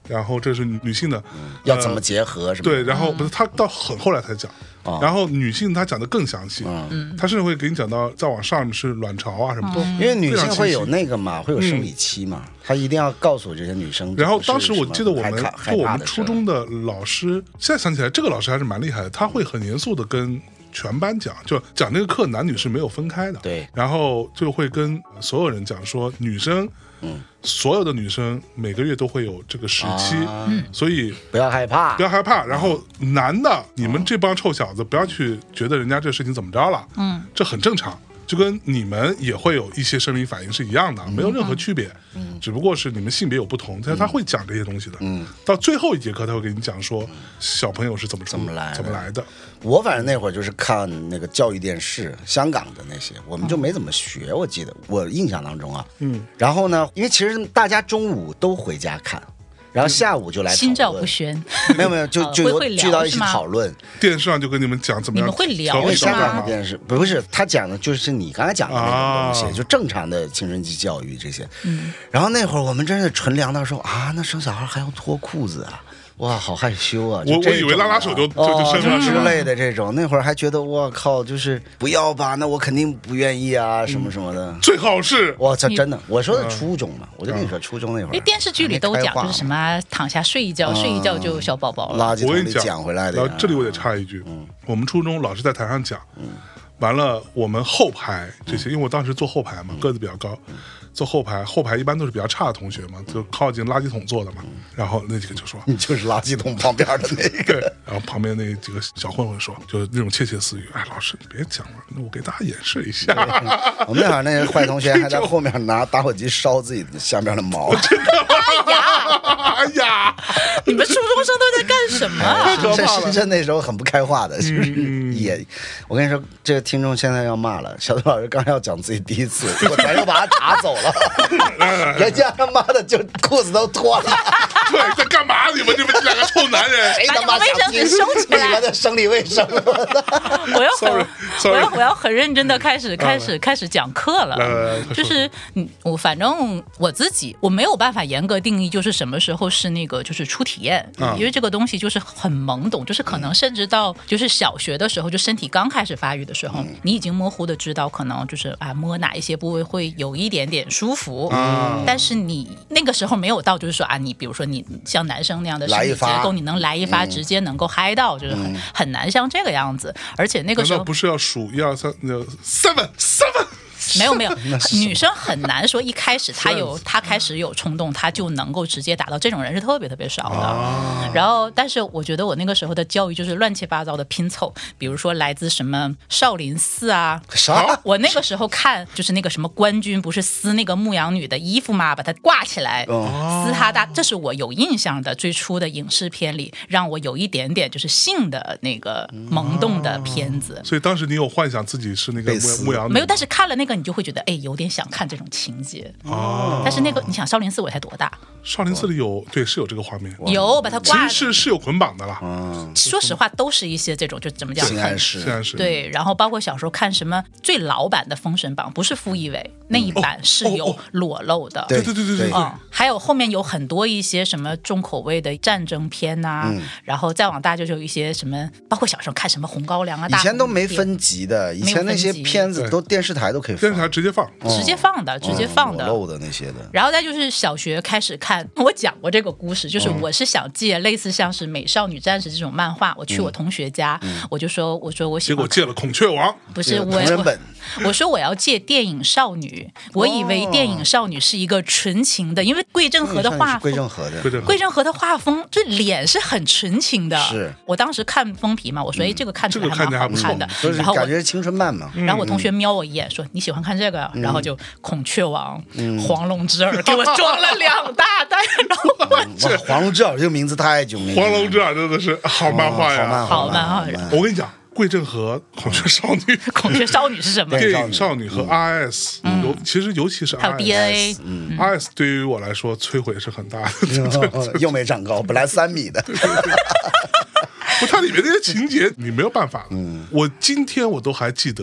然后这是女性的， 嗯、要怎么结合什么？ 对，然后不是他到很后来才讲。哦、然后女性她讲的更详细，嗯，她甚至会给你讲到再往上是卵巢啊什么的， 因为女性会有那个嘛，会有生理期嘛，她、嗯、一定要告诉这些女生。 然后当时我记得我们就我们初中的老师，现在想起来这个老师还是蛮厉害的，他会很严肃的跟全班讲，就讲那个课男女是没有分开的， 对， 然后就会跟所有人讲说女生。嗯，所有的女生每个月都会有这个时期，啊、所以不要害怕， 不要害怕。然后男的，你们这帮臭小子，不要去觉得人家这事情怎么着了，嗯，这很正常。就跟你们也会有一些生理反应是一样的，没有任何区别，嗯，只不过是你们性别有不同。但他会讲这些东西的，嗯，到最后一节课他会给你讲说小朋友是怎么怎么来怎么来的。 我反正那会儿就是看那个教育电视，香港的那些，我们就没怎么学，我记得我印象当中啊，嗯，然后呢，因为其实大家中午都回家看。然后下午就来心照不宣， 没有没有，就就聚到一起讨论。 电视上就跟你们讲怎么样， 你们会聊因为香港的电视不是他讲的，就是你刚才讲的那种东西，啊、就正常的青春期教育这些。嗯，然后那会儿我们真是纯凉到说啊，那生小孩还要脱裤子啊。哇，好害羞啊！ 我我以为拉拉手就就就生了、 哦、之类的这种，那会儿还觉得我靠，就是不要吧，那我肯定不愿意啊，什么什么的。 嗯、最好是哇，这真的，我说的初中嘛，我就跟你说初中那会儿， 因为电视剧里都讲就是什么躺下睡一觉，睡一觉就有小宝宝了。 垃圾桶里捡回来的。 然后这里我得插一句，嗯、我们初中老师在台上讲，嗯、完了我们后排这些，因为我当时坐后排嘛，个子比较高。嗯坐后排，后排一般都是比较差的同学嘛，就靠近垃圾桶坐的嘛。然后那几个就说：“ 你就是垃圾桶旁边的那个。” 然后旁边那几个小混混说，就那种窃窃私语：“哎，老师你别讲了，那我给大家演示一下。” 我们那会儿那个坏同学还在后面拿打火机烧自己的下边的毛。 真的吗？哎呀，哎呀， 你们初中生都在干什么、啊？ 这深圳那时候很不开化的，就是也，嗯、我跟你说，这个听众现在要骂了。小杜老师刚要讲自己第一次，我咱又把他打走了。人家他妈的就裤子都脱了， 对，在干嘛？你们你们这两个臭男人， 谁他妈卫生纸收起来？ 你们的生理卫生， 我要很，我要我要很认真的开始开始开始讲课了。就是我反正我自己我没有办法严格定义，就是什么时候是那个就是初体验，因为这个东西就是很懵懂，就是可能甚至到就是小学的时候，就身体刚开始发育的时候，你已经模糊的知道，可能就是啊摸哪一些部位会有一点点舒服，嗯、但是你那个时候没有到，就是说啊，你比如说你像男生那样的身体结构，你能来一发直接能够嗨到，就是很、嗯、很难像这个样子。而且那个时候不是要数一二三，seven seven。 没有没有，女生很难说一开始她有她开始有冲动，她就能够直接达到，这种人是特别特别少的。啊、然后，但是我觉得我那个时候的教育就是乱七八糟的拼凑，比如说来自什么少林寺啊， 啥？ 我那个时候看就是那个什么官军不是撕那个牧羊女的衣服嘛，把它挂起来，哦、撕她大，这是我有印象的最初的影视片里让我有一点点就是性的那个萌动的片子。 所以当时你有幻想自己是那个牧羊女？ 没有，但是看了那个。你就会觉得哎，有点想看这种情节哦。但是那个，你想少林寺我才多大？ 少林寺里有对是有这个画面， 有把它挂， 其实是是有捆绑的啦。 嗯， 说实话，都是一些这种就怎么讲？ 性暗示， 性暗示。 对，然后包括小时候看什么最老版的《封神榜》，不是傅艺伟那一版是有裸露的。 对对对对对。 嗯，还有后面有很多一些什么重口味的战争片呐，嗯、然后再往大就有一些什么，包括小时候看什么《红高粱》啊， 以前都没分级的，以前那些片子都电视台都可以放， 电视台直接放。 直接放的，直接放的， 裸露的那些的。 然后再就是小学开始看，我讲过这个故事，就是我是想借类似像是《美少女战士》这种漫画，我去我同学家，嗯、我就说，我说我喜欢， 结果借了《孔雀王》， 不是我， 我, 我说我要借电影少女，我以为电影少女是一个纯情的，因为桂正和的画风， 桂正和的， 桂正和的画风，这脸是很纯情的。 是我当时看封皮嘛，我说哎，这个看起来还蛮好看的， 嗯、然后感觉青春漫嘛。 然后我同学瞄我一眼说你喜欢看这个，然后就。孔雀王、嗯、黄龙之耳给我装了两大袋，然后这黄龙之耳这个名字太久没。 黄龙之耳真的是好漫画呀， 哦、 好漫画。 我跟你讲，桂正和孔雀少女， 孔雀少女是什么？ 电影少女和 R S，、嗯、尤其实尤其是 R S, 还有 D N A， 嗯 R S 对于我来说摧毁是很大的， 又没长高，本来三米的。不， 它里面那些情节你没有办法。嗯，我今天我都还记得。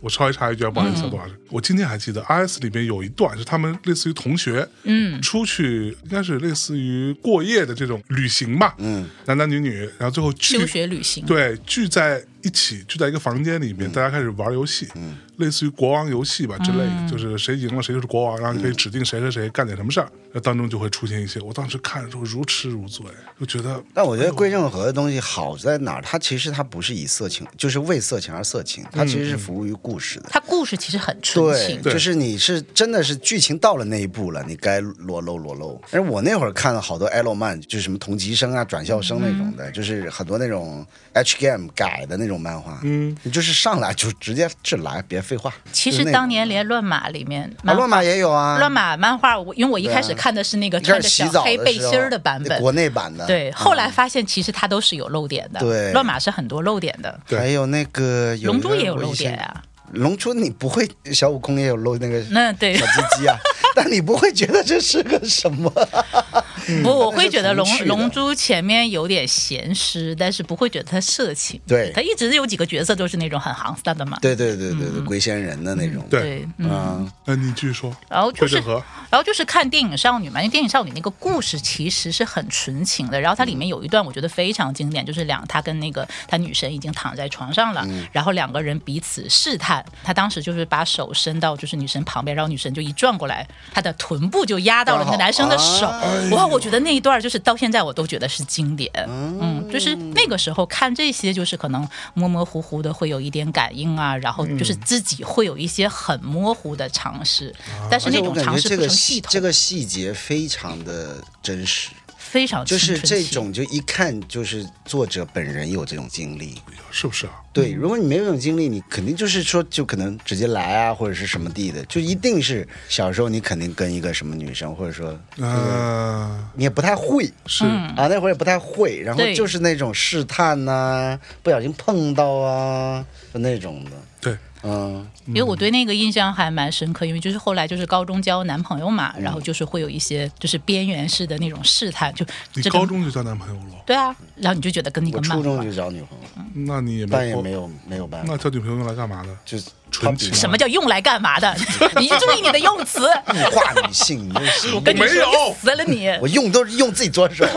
我稍微插一句，不好意思，杜老师，我今天还记得 I S 里面有一段是他们类似于同学，嗯，出去应该是类似于过夜的这种旅行吧，嗯，男男女女，然后最后聚休学旅行， 对，聚在一起，聚在一个房间里面，大家开始玩游戏，嗯，类似于国王游戏吧之类的，嗯、就是谁赢了谁就是国王，然后你可以指定谁和谁干点什么事儿，那当中就会出现一些，我当时看的时候如痴如醉，就觉得。 但我觉得归正和的东西好在哪儿？它其实它不是以色情，就是为色情而色情，它其实是服务于故事的。 它故事其实很纯情， 对，就是你是真的是剧情到了那一步了，你该裸露裸露。而我那会儿看了好多 L 漫，就是什么同级生啊、转校生那种的，嗯、就是很多那种 H game 改的那种漫画。嗯，你就是上来就直接是来，别废话。 其实当年连乱马里面， 啊，乱马也有啊。 乱马漫画，我因为我一开始看的是那个穿着小黑背心的版本， 国内版的。 对，后来发现其实它都是有漏点的。 对， 乱马是很多漏点的。 还有那个龙珠也有漏点啊。 龙珠你不会，小悟空也有露那个那对小鸡鸡啊，但你不会觉得这是个什么？ 不，我会觉得龙龙珠前面有点咸湿，但是不会觉得它色情。 对， 它一直有几个角色都是那种很行色的嘛。 对对对对对，龟仙人的那种。 对， 嗯， 那你继续说。 然后就是，然后就是看电影少女嘛，因为电影少女那个故事其实是很纯情的，然后它里面有一段我觉得非常经典，就是两他跟那个他女神已经躺在床上了，嗯、然后两个人彼此试探，他当时就是把手伸到就是女神旁边，然后女神就一转过来，他的臀部就压到了那个男生的手，哇！我觉得那一段就是到现在我都觉得是经典，嗯，就是那个时候看这些，就是可能模模糊糊的会有一点感应啊，然后就是自己会有一些很模糊的尝试，嗯、但是那种尝试不成系统。 这个细节非常的真实。 非常就是这种，就一看就是作者本人有这种经历， 是不是啊？ 对，如果你没有这种经历，你肯定就是说，就可能直接来啊，或者是什么地的，就一定是小时候你肯定跟一个什么女生，或者说，呃，你也不太会， 是啊，那会儿也不太会，然后就是那种试探呐、啊，不小心碰到啊，就那种的， 对。 嗯， 因为我对那个印象还蛮深刻，因为就是后来就是高中交男朋友嘛，嗯、然后就是会有一些就是边缘式的那种试探，就你高中就交男朋友了？ 对啊，然后你就觉得跟那个漫画， 我初中就交女朋友， 嗯、那你也没但也没有没有办法。 那交女朋友用来干嘛的？ 就纯情。 什么叫用来干嘛的？你注意你的用词。 物化女性，你我跟你说，死了你！ 我用都是用自己左手。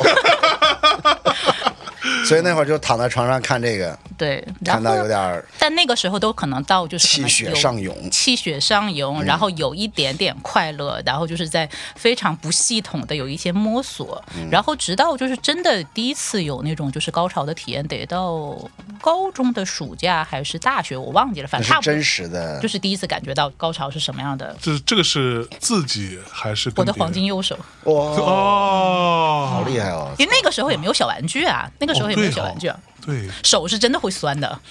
所以那会儿就躺在床上看这个， 对， 看到有点， 但那个时候都可能到就是气血上涌， 气血上涌，嗯、然后有一点点快乐，然后就是在非常不系统的有一些摸索，嗯、然后直到就是真的第一次有那种就是高潮的体验，得到高中的暑假还是大学，我忘记了，反正差不多真实的， 就是第一次感觉到高潮是什么样的。 这这个是自己还是我的黄金右手？ 哇哦， 好厉害哦！ 因为那个时候也没有小玩具啊，那个时候也没有小玩具啊。 哦对， 手是真的会酸的。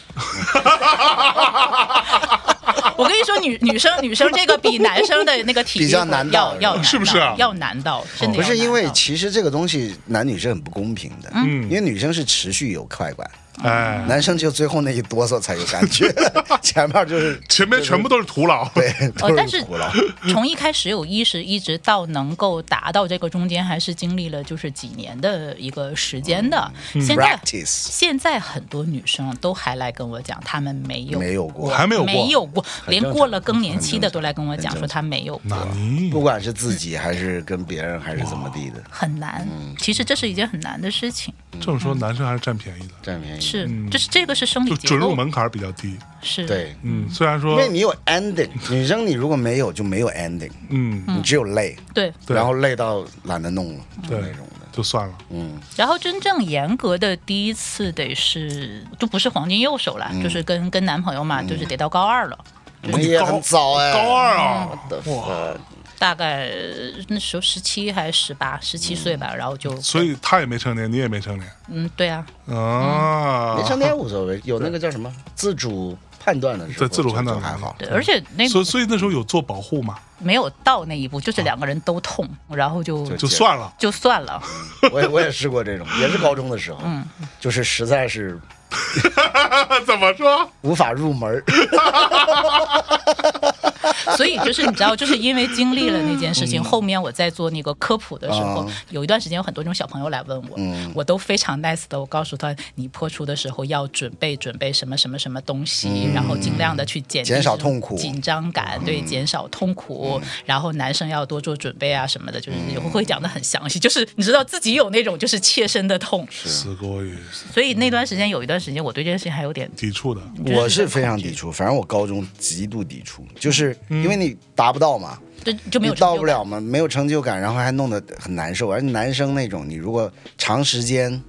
我跟你说，女女生女生这个比男生的那个体力比较难到， 要要是不是啊？ 要难到，真的不是因为其实这个东西男女是很不公平的，嗯，因为女生是持续有快感。哎，男生就最后那一哆嗦才有感觉，前面就是前面全部都是徒劳， 对， 哦，但是从一开始有意识，一直到能够达到这个中间，还是经历了就是几年的一个时间的。 嗯、 现在 Practice 现在很多女生都还来跟我讲，她们没有没有过， 还没有过， 没有过，连过了更年期的都来跟我讲说她没有过， 不管是自己还是跟别人还是怎么地的， 很难。嗯、其实这是一件很难的事情。 这么说，男生还是占便宜的， 占便宜是，就是这个是生理结构， 就准入门槛比较低。 是， 对， 嗯，虽然说， 因为你有 ending， 女生你如果没有就没有 ending， 嗯，你只有累， 对， 然后累到懒得弄了， 对那种的就算了， 嗯。 然后真正严格的第一次得是，就不是黄金右手了，嗯、就是跟跟男朋友嘛，嗯、就是得到高二了。 你们也很早哎， 高二啊， 哇！ 大概那时候十七还是十八，十七岁吧，然后就所以他也没成年，你也没成年。 嗯，对啊， 啊， 没成年无所谓，有那个叫什么自主判断的时候， 对自主判断还好。 对，而且那所以所以那时候有做保护吗？ 没有到那一步，就是两个人都痛，然后就就算了， 就算了。 我也我也试过这种，也是高中的时候，嗯，就是实在是怎么说无法入门。 所以就是你知道，就是因为经历了那件事情，后面我在做那个科普的时候， 啊有一段时间有很多这种小朋友来问我， 嗯我都非常 nice 的，我告诉他，你破处的时候要准备准备什么什么什么东西， 嗯然后尽量的去减减少痛苦紧张感，对，减少痛苦，然后男生要多做准备啊什么的，就是我会讲的很详细，就是你知道自己有那种就是切身的痛， すごい所以那段时间有一段时间我对这件事情还有点抵触的。 我是非常抵触，反正我高中极度抵触，就是因为你达不到嘛。 就就没有你到不了嘛，没有成就感，然后还弄得很难受。而且男生那种，你如果长时间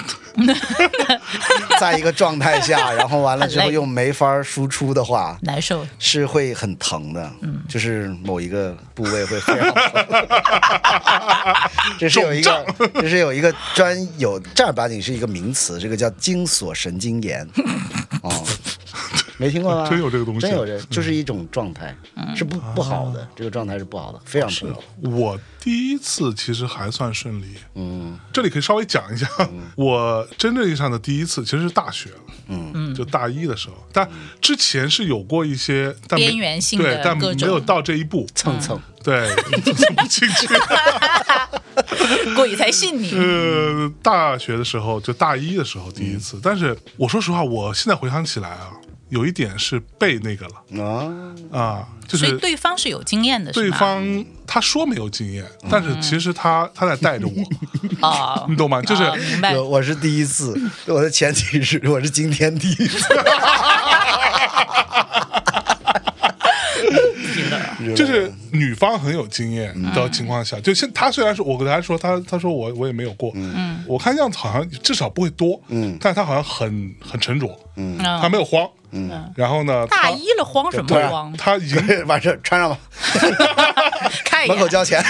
在一个状态下，然后完了之后又没法输出的话， 难受， 是会很疼的。嗯，就是某一个部位会非常疼。这是有一个，这是有一个专有正儿八经是一个名词，这个叫精索神经炎。哦。没听过吗？ 真有这个东西， 真有这，就是一种状态，嗯、是不不好的。这个状态是不好的，非常不好。 我第一次其实还算顺利， 嗯， 这里可以稍微讲一下，嗯、我真正意义上的第一次其实是大学， 嗯， 就大一的时候，但之前是有过一些但边缘性的对，但没有到这一步， 蹭蹭， 对，蹭不进去。 鬼才信你。 呃，大学的时候就大一的时候第一次，嗯、但是我说实话，我现在回想起来啊。有一点是被那个了啊啊，就是所以对方是有经验的， 对方他说没有经验，嗯、但是其实他他在带着我啊，你懂吗？就是、 啊、明白。 我是第一次，我的前提是我是今天第一次。 就是女方很有经验的情况下，嗯、就现他虽然说我跟他说他他说我我也没有过，嗯，我看样子好像至少不会多，嗯，但是他好像很很沉着，嗯，他没有慌，嗯，然后呢， 大一了慌什么慌？ 他已经完事穿上吧， 看一眼门口交钱。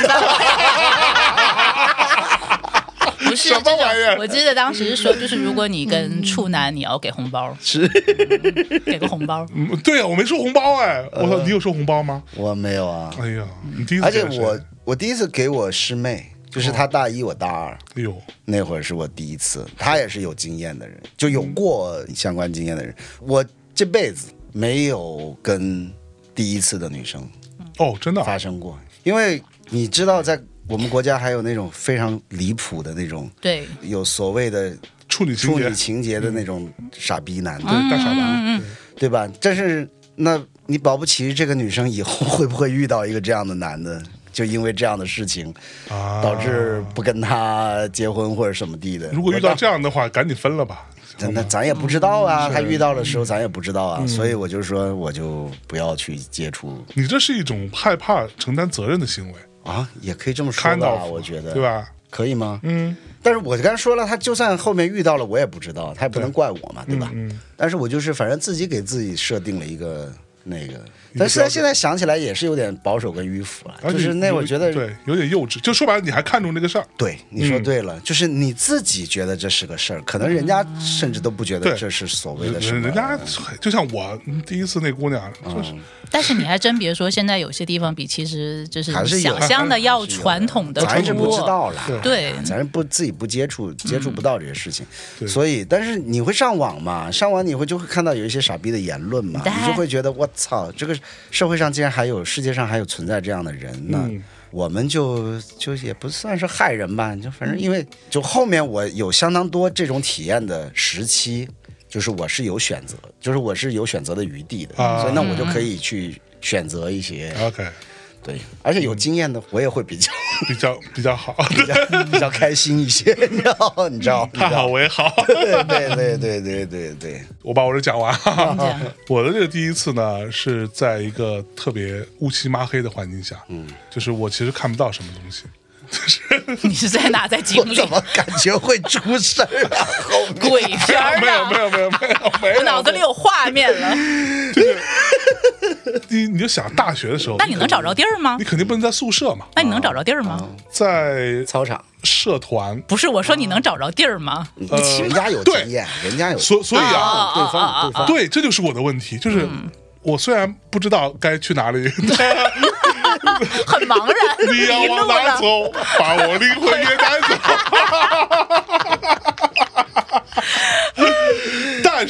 不是什么玩意儿？ 我记得当时说，就是如果你跟处男，你要给红包， 是给个红包。 嗯，对啊，我没收红包哎，我说你有收红包吗？ 我没有啊。 哎呀，你第一次， 而且我我第一次给我师妹，就是她大一我大二， 哎呦， 那会儿是我第一次，她也是有经验的人，就有过相关经验的人。我这辈子没有跟第一次的女生哦，真的发生过，因为你知道在。我们国家还有那种非常离谱的那种， 对， 有所谓的处女处女情节的那种傻逼男， 对，大傻逼， 嗯、 对吧？但是那你保不齐这个女生以后会不会遇到一个这样的男的，就因为这样的事情，啊、导致不跟他结婚或者什么地的。 如果遇到这样的话，赶紧分了吧。 那咱也不知道啊，他遇到的时候咱也不知道啊，嗯、所以我就说我就不要去接触。 你这是一种害怕承担责任的行为。 啊，也可以这么说吧，我觉得， 对吧？ 可以吗？ 嗯， 但是我刚才说了，他就算后面遇到了，我也不知道，他也不能怪我嘛， 对, 对吧、 嗯嗯？ 但是我就是反正自己给自己设定了一个那个，但是现在想起来也是有点保守跟迂腐了，就是那我觉得对有点幼稚，就说白了你还看重这个事儿。 对，你说对了、嗯，就是你自己觉得这是个事儿，可能人家甚至都不觉得这是所谓的什么。 人家就像我第一次那姑娘，就是。 嗯但是你还真别说，现在有些地方比其实就是想象的要传统的咱是不知道了， 对， 咱不自己不接触，接触不到这些事情，嗯、所以，但是你会上网嘛？上网你会就会看到有一些傻逼的言论嘛，你就会觉得我操，这个社会上竟然还有世界上还有存在这样的人呢。嗯我们就就也不算是害人吧，就反正因为就后面我有相当多这种体验的时期。就是我是有选择，就是我是有选择的余地的，啊、所以那我就可以去选择一些。 OK， 对，而且有经验的我也会比较比较比较好， 比较比较开心一些，你知道？你知道？ 他好我也好。 对对对对对对对。 我把我这讲完。我的这个第一次呢，是在一个特别乌漆麻黑的环境下，嗯，就是我其实看不到什么东西。 你是在哪在经历？ 我怎么感觉会出事儿啊？ 鬼片啊！ 没有没有没有没有没有， 我脑子里有画面了。 就是你你就想大学的时候， 那你能找着地儿吗？ 你肯定不能在宿舍嘛。 那你能找着地儿吗？ 在操场、 社团。 不是我说你能找着地儿吗？ 呃，人家有经验，人家有， 所所以啊， 对方对方对，这就是我的问题，就是我虽然不知道该去哪里。 很茫然， 你要往哪走？把我灵魂也带走。但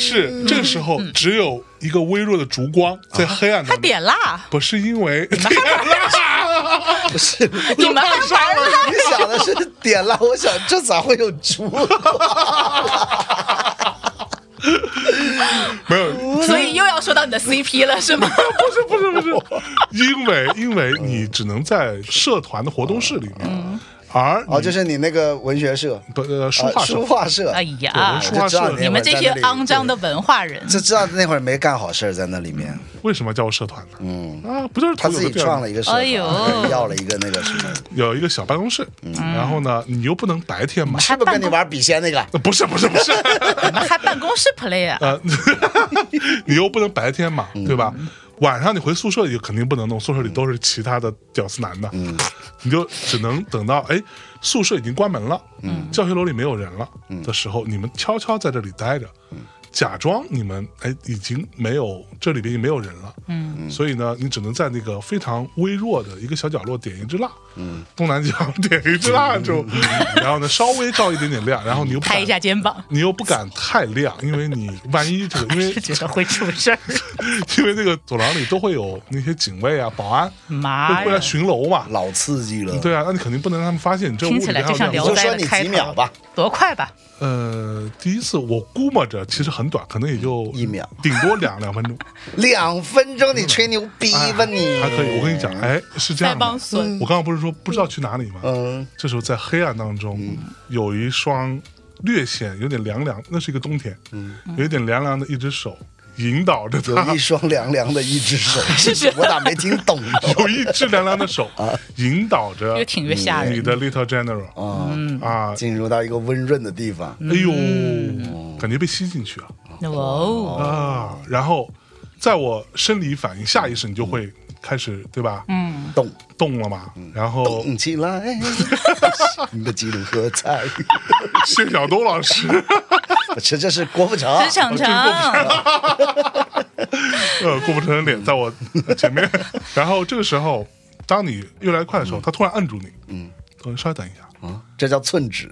是这个时候只有一个微弱的烛光在黑暗当中。 他点蜡， 不是因为你们还蜡，不是你们还玩蜡？ 你想的是点蜡，我想这咋会有烛？ 没有， 所以又要说到你的 C P 了，是吗？ 不是不是不是，因为因为你只能在社团的活动室里面。嗯而哦，就是你那个文学社， 不呃书画社， 书画社。 哎呀， 书画社， 你们这些肮脏的文化人， 就知道那会儿没干好事儿在那里面。 为什么叫社团呢？嗯啊，不就是他自己创了一个社团， 哎呦， 要了一个那个什么， 有一个小办公室，然后呢，你又不能白天嘛， 是不是跟你玩笔仙那个？ 不是不是不是， 你们还办公室 play 啊？ 呃，你又不能白天嘛，对吧？晚上你回宿舍里肯定不能弄，宿舍里都是其他的屌丝男的，嗯，你就只能等到哎宿舍已经关门了，嗯，教学楼里没有人了的时候，你们悄悄在这里待着，嗯，假装你们哎已经没有这里边已经没有人了，嗯，所以呢，你只能在那个非常微弱的一个小角落点一支蜡，嗯，东南角点一支蜡烛，然后呢稍微照一点点亮，然后你又拍一下肩膀， 你又不敢太亮，因为你万一这个因为觉得会出事儿， 因为那个走廊里都会有那些警卫啊、保安， 妈会过来巡楼嘛， 老刺激了。 对啊，那你肯定不能让他们发现你这屋里听起来就像聊就说你几秒吧， 多快吧？ 呃，第一次我估摸着其实很短，可能也就一秒， 顶多两两分钟。 两分钟，你吹牛逼吧你？ 还可以，我跟你讲，哎，是这样的。我刚刚不是说不知道去哪里吗？嗯，这时候在黑暗当中，有一双略显有点凉凉，那是一个冬天，嗯，有一点凉凉的一只手。引导着他， 有一双凉凉的一只手，我咋没听懂？ 有一只凉凉的手引导着， 越挺越吓人。 你的 Little General 啊啊， 进入到一个温润的地方， 哎呦，感觉被吸进去了哦啊！然后，在我生理反应、下意识，你就会开始对吧？ 嗯，动动了嘛，然后动起来，你的记录何在？ 谢晓东老师。 这这是郭富城， 是程程， 呃，郭富城的脸在我前面，然后这个时候，当你越来越快的时候，他突然按住你，嗯，稍微等一下， 啊，这叫寸指。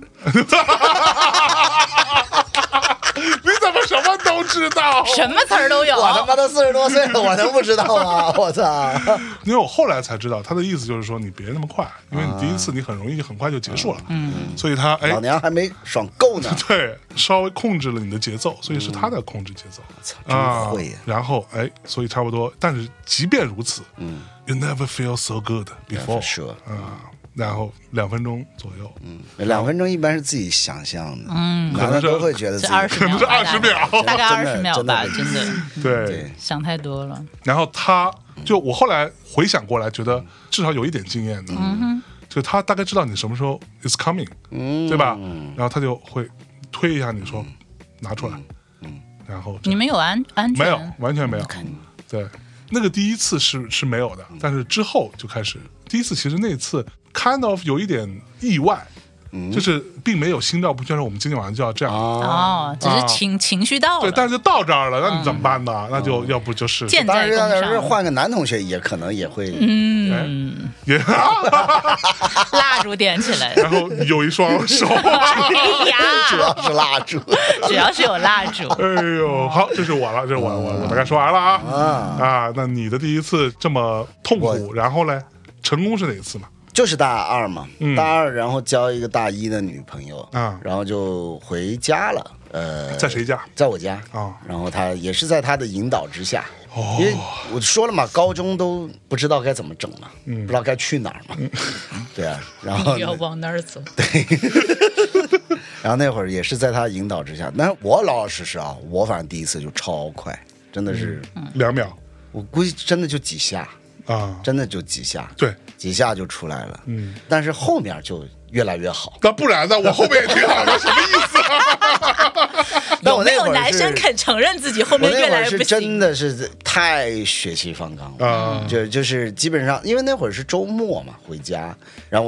你怎么什么都知道？ 什么词儿都有。 我他妈都四十多岁了，我能不知道吗？我操！ 因为我后来才知道，他的意思就是说你别那么快，因为你第一次你很容易很快就结束了。嗯，所以他哎， 老娘还没爽够呢。 对，稍微控制了你的节奏，所以是他在控制节奏。 操，真会呀！ 然后哎，所以差不多，但是即便如此，嗯 ，You never feel so good before， 是啊。然后两分钟左右， 嗯，两分钟一般是自己想象的，嗯，可能都会觉得自己可能是二十秒， 大概二十秒吧，真的， 对， 想太多了。 然后他就我后来回想过来，觉得至少有一点经验的，嗯哼，就他大概知道你什么时候 is coming，嗯，对吧？然后他就会推一下你说拿出来，嗯，然后你们有安安全？ 没有，完全没有，对，那个第一次是是没有的，但是之后就开始，第一次其实那次。kind of 有一点意外，嗯、就是并没有心照不宣说我们今天晚上就要这样哦，只是情、啊、情绪到了， 对，但是就到这儿了，那你怎么办呢？嗯、那就要不就是箭在弓上， 当然换个男同学也可能也会， 嗯， 也蜡烛点起来， 然后有一双手， 哎呀， 主要是蜡烛， 主要是有蜡烛。 哎呦，好，这是我了，这是我了，我我大概说完了啊啊啊！那你的第一次这么痛苦，然后嘞？成功是哪一次嘛？ 就是大二嘛，嗯、大二然后交一个大一的女朋友啊， 然后就回家了。呃， 在谁家？ 在我家啊。然后他也是在他的引导之下，哦、因为我说了嘛，高中都不知道该怎么整嘛，嗯、不知道该去哪儿嘛，嗯、对啊。然后要往哪儿走？ 对。然后那会儿也是在他引导之下，但是我老老实实啊，我反正第一次就超快，真的是、 嗯、两秒， 我估计真的就几下。啊，真的就几下， 对， 几下就出来了。嗯，但是后面就越来越好。 那不然呢？我后面也挺好的，什么意思、啊？ 有没有男生肯承认自己后面越来越不行？ 我那会儿是真的是太血气方刚了啊！就就是基本上，因为那会儿是周末嘛，回家，然后我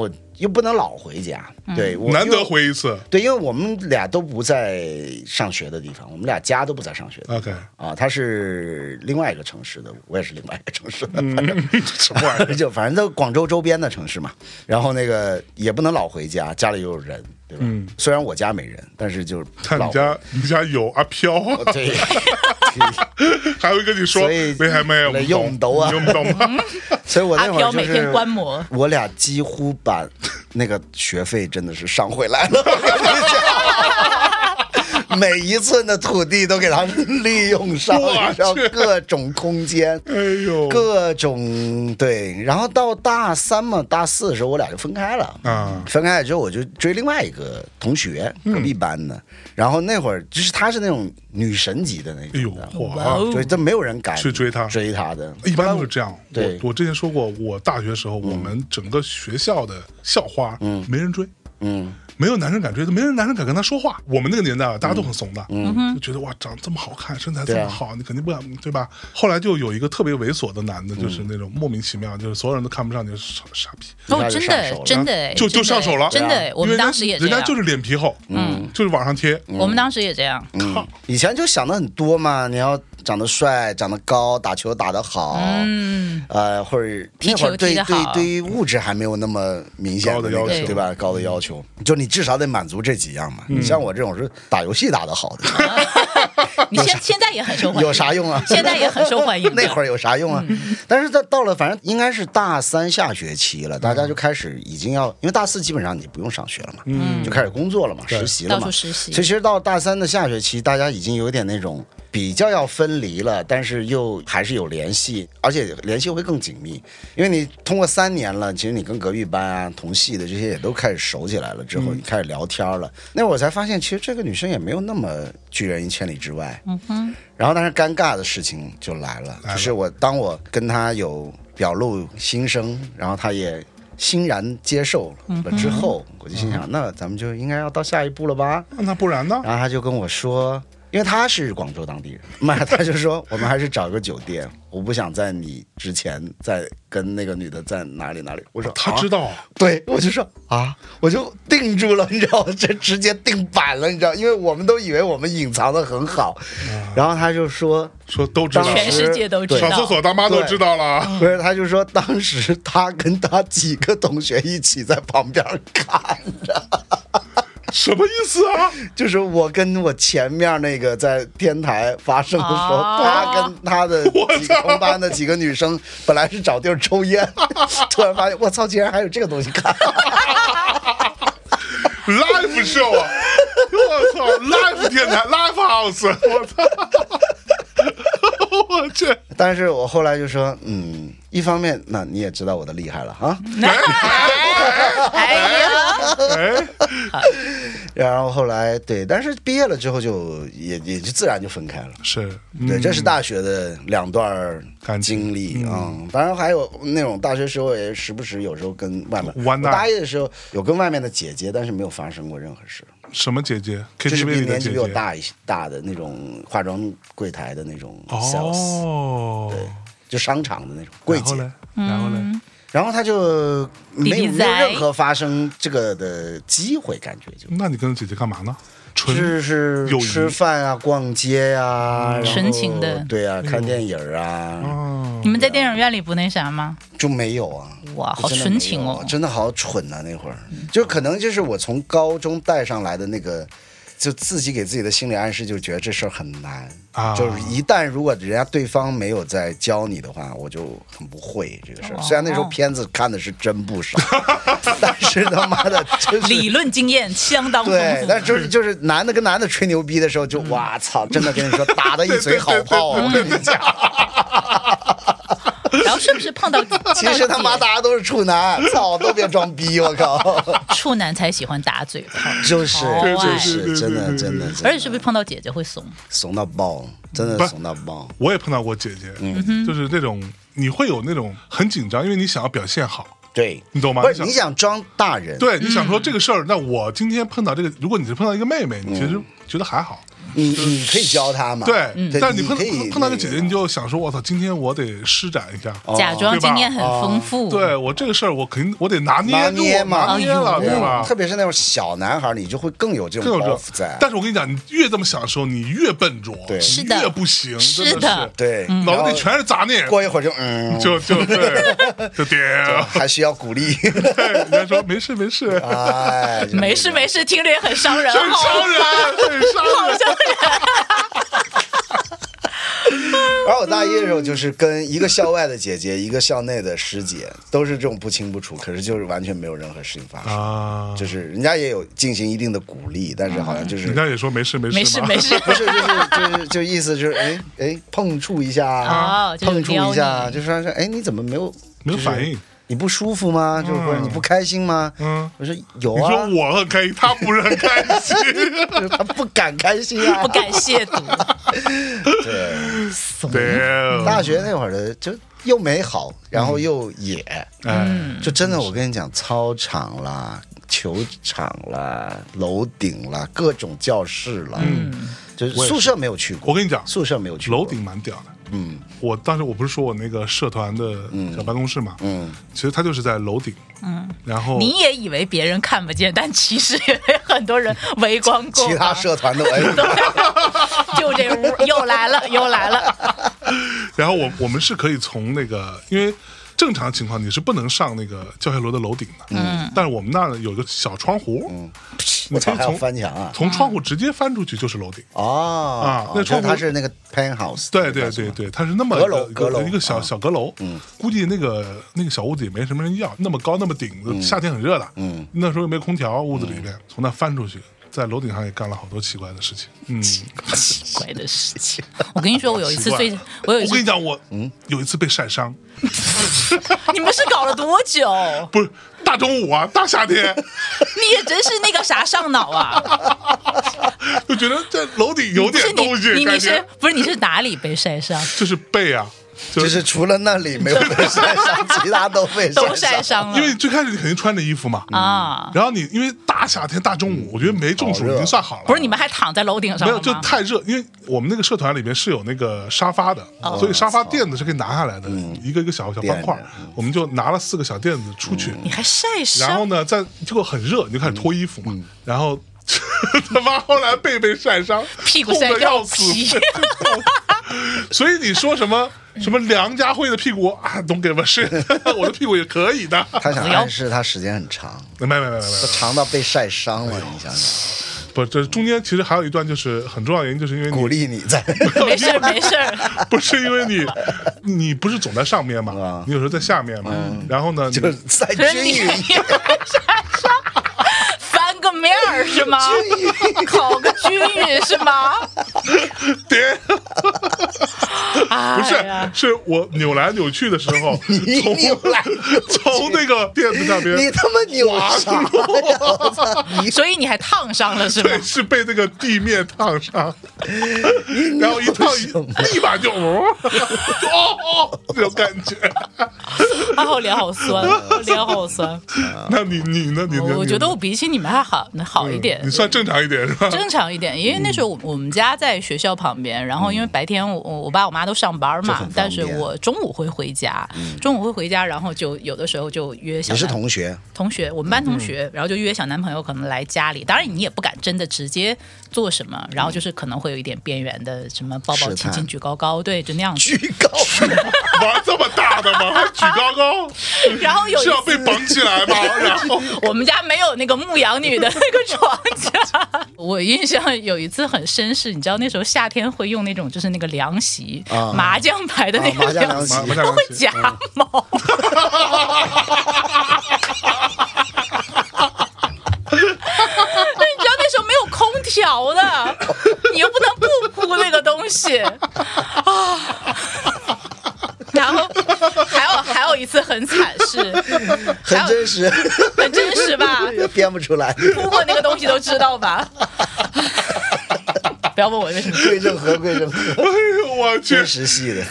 又不能老回家，对，我难得回一次。 对，因为我们俩都不在上学的地方，我们俩家都不在上学的地方。OK 啊，他是另外一个城市的，我也是另外一个城市的， 嗯、什么玩意儿？ 就反正都广州周边的城市嘛。然后那个也不能老回家，家里又有人。对吧？嗯，虽然我家没人，但是就是看你家，你家有阿飘， 对， 还会跟你说，没还没有用懂啊， 用不懂吗？ 所以我那会儿就是每天观摩， 我俩几乎把那个学费真的是上回来了。每一寸的土地都给他利用上，然后各种空间， 哎呦， 各种对，然后到大三嘛，大四的时候我俩就分开了啊。分开了之后，我就追另外一个同学，隔壁班的。嗯、然后那会儿就是她是那种女神级的那种的， 哎呦，哇， 对，这没有人敢去追她， 追她的， 一般都是这样。 对， 我我之前说过，我大学时候，我们整个学校的校花，嗯，没人追，嗯。没有男生敢追，没人男生敢跟他说话。我们那个年代啊，大家都很怂的，嗯，就觉得哇，长得这么好看，身材这么好，啊、你肯定不敢，对吧？后来就有一个特别猥琐的男的，就是那种莫名其妙，就是所有人都看不上你，傻傻逼。 哦，真的，真的， 就就上手了， 真的。我们当时也这样， 人家就是脸皮厚，嗯，就是往上贴。 我们当时也这样。 嗯，以前就想的很多嘛，你要长得帅、长得高、打球打得好，嗯，呃，或者那会儿对对对于物质还没有那么明显的要求， 对吧？高的要求，就你至少得满足这几样嘛。你像我这种是打游戏打得好的， 你现现在也很受欢迎， 有啥用啊？ 现在也很受欢迎， 那会儿有啥用啊？但是到到了，反正应该是大三下学期了，大家就开始已经要，因为大四基本上你不用上学了嘛，嗯，就开始工作了嘛，实习了嘛， 到处实习。 所以其实到大三的下学期，大家已经有点那种。比较要分离了，但是又还是有联系，而且联系会更紧密，因为你通过三年了，其实你跟隔壁班啊、同系的这些也都开始熟起来了，之后你开始聊天了，嗯、那会儿我才发现，其实这个女生也没有那么拒人于千里之外。嗯哼。然后，但是尴尬的事情就来了，来了就是我当我跟她有表露心声，然后她也欣然接受了之后，嗯、我就心想，嗯、那咱们就应该要到下一步了吧？ 那不然呢？ 然后她就跟我说。因为他是广州当地人，那他就说我们还是找个酒店，我不想在你之前再跟那个女的在哪里哪里。我说他知道， 啊、对我就说啊，我就定住了，你知道吗？这直接定板了，你知道，因为我们都以为我们隐藏的很好，啊、然后他就说说都知道， 全世界都知道， 上厕所大妈都知道了。 不是，他就说当时他跟他几个同学一起在旁边看着。 什么意思啊？ 就是我跟我前面那个在天台发生的时候，啊、他跟他的几个同班的几个女生本来是找地儿抽烟，突然发现我操，竟然还有这个东西看。 Live show 啊！我操 ，Live 天台 ，Live House， 我操！我去！ 但是我后来就说，嗯，一方面，那你也知道我的厉害了哈。 哎呀， 哎， 然后后来对，但是毕业了之后就也也就自然就分开了。 是， 嗯、对，这是大学的两段经历啊、嗯。当然还有那种大学时候也时不时有时候跟外面，我大一的时候有跟外面的姐姐，但是没有发生过任何事。 什么姐姐？ 就是比年纪比我大一些大的那种化妆柜台的那种 sales，、哦、对，就商场的那种柜姐。 然后呢？ 然后他就没有没有任何发生这个的机会，感觉就。 那你跟姐姐干嘛呢？ 就是吃饭啊，逛街呀、啊， 纯情的， 对啊，看电影啊。 哦， 你们在电影院里不那啥吗？ 就没有啊。 哇，好纯情哦， 真的好蠢啊！那会儿就可能就是我从高中带上来的那个。就自己给自己的心理暗示，就觉得这事儿很难啊。就是一旦如果人家对方没有在教你的话，我就很不会这个事儿。虽然那时候片子看的是真不少，但是他妈的、就是， 理论经验相当丰富。 对，但就是就是男的跟男的吹牛逼的时候就，就哇操，真的跟你说打的一嘴好炮，我跟你讲。 然后是不是碰到？ 其实他妈大家都是处男，操，都别装逼，我靠！ 处男才喜欢打嘴炮， 就是就是真的真的。 而且是不是碰到姐姐会怂？ 怂到爆，真的怂到爆。 我也碰到过姐姐，嗯，就是那种你会有那种很紧张，因为你想要表现好。 对， 你懂吗？ 不是你想装大人， 对，你想说这个事儿，那我今天碰到这个，如果你是碰到一个妹妹，你其实觉得还好。 你你可以教他嘛？ 对， 对但你碰可以碰到个姐姐，你就想说，我操，今天我得施展一下， 假装经验很丰富。 对我这个事儿，我肯定我得拿捏拿捏嘛， 拿捏了，对吧？ 特别是那种小男孩，你就会更有这种包袱在。 但是我跟你讲，你越这么想的时候，你越笨拙， 对， 是的， 越不行， 是的， 对， 脑子里全是杂念。 过一会儿就嗯， 就就对，就点， 还需要鼓励。 对，人家说没事没事， 哎， 没事没事，听着也很伤人， 很伤人，很伤人， 好伤人。 而我大一的时候，就是跟一个校外的姐姐，一个校内的师姐，都是这种不清不楚，可是就是完全没有任何事情发生。啊，就是人家也有进行一定的鼓励，但是好像就是人家也说没事没事没事没事， 不是就是就是就意思就是哎哎碰触一下， 啊， 碰触一下，就说哎你怎么没有没有反应？ 你不舒服吗？就是或者你不开心吗？嗯，我说有啊。 你说我很开心，他不是很开心， 他不敢开心啊， 不敢亵渎。 对对， 大学那会儿的就又美好，然后又野，嗯，就真的我跟你讲，操场啦、球场啦、楼顶啦、各种教室啦，嗯，就是宿舍没有去过。 我跟你讲， 宿舍没有去过， 楼顶蛮屌的。 嗯， 我当时我不是说我那个社团的小办公室嘛，嗯，其实它就是在楼顶，嗯，然后你也以为别人看不见，但其实也有很多人围观过， 其他社团的围观， 就这屋又来了，又来了。 然后我我们是可以从那个，因为正常情况你是不能上那个教学楼的楼顶的，嗯，但是我们那儿有个小窗户，嗯， 我操，还要翻墙啊！ 从窗户直接翻出去就是楼顶哦啊，那窗户它是那个 penthouse， 对对对对，它是那么阁楼阁楼一个小小阁楼，嗯，估计那个那个小屋子也没什么人要，那么高那么顶，夏天很热的，嗯，那时候又没空调，屋子里面从那翻出去。在楼顶上也干了好多奇怪的事情，嗯， 奇怪的事情。我跟你说，我有一次最，我有一次， 我跟你讲，我嗯有一次被晒伤。 你们是搞了多久？ 不是大中午啊，大夏天。 你也真是那个啥上脑啊！ 就觉得在楼顶有点东西。 你你是不是你是哪里被晒伤？ 就是背啊。 就是、就是除了那里没有被晒伤，其他都被晒都晒伤了。 因为最开始你肯定穿着衣服嘛，啊、嗯，然后你因为大夏天大中午，我觉得没中暑已经算好了。 不是你们还躺在楼顶上吗？ 没有，就太热。因为我们那个社团里面是有那个沙发的，哦、所以沙发垫子是可以拿下来的，嗯、一个一个小小方块，我们就拿了四个小垫子出去。 你还晒伤？ 然后呢，在结果很热，你就开始脱衣服嘛，嗯、然后。他妈后来背被晒伤， 屁股晒要死，所以你说什么什么梁家辉的屁股啊 ，don't give a shit， 我的屁股也可以的。 他想暗示他时间很长， 没没没没没， 长到被晒伤了，你想想。 不，这中间其实还有一段就是很重要的原因，就是因为鼓励你在没事没事， 不是因为你你不是总在上面嘛，啊、你有时候在下面嘛，嗯、然后呢就是晒均匀。 个面儿是吗？烤个均匀是吗？ 对，不是，是我扭来扭去的时候，从扭来从那个垫子上边， 你他妈扭啥呀？ 所以你还烫伤了是吗？ 对，是被那个地面烫伤，然后一烫立马就哦哦这种感觉， 啊，我脸好酸，脸好酸。 那你你呢？你我觉得我比起你们还好。好好一点、 嗯，你算正常一点是吧？ 正常一点，因为那时候我们家在学校旁边，然后因为白天我我爸我妈都上班嘛，但是我中午会回家，嗯、中午会回家，然后就有的时候就约小。 也是同学， 同学，我们班同学，嗯、然后就约小男朋友可能来家里，当然你也不敢真的直接做什么，然后就是可能会有一点边缘的什么抱抱亲亲举高高，对，就那样子。 举高玩这么大的吗？举高高， 然后有是要被绑起来吗？然后我们家没有那个牧羊女的那个床架。我印象有一次很绅士，你知道那时候夏天会用那种就是那个凉席，啊、麻将牌的那个凉席，它、啊、会夹毛。你知道那时候没有空调的，你又不能不铺那个东西啊。然后还有还有一次很惨是， 很真实， 很真实吧？ 编不出来， 铺过那个东西都知道吧？不要问我为什么。 贵正和贵正和， 哎呦我去， 真实系的。 哎呦，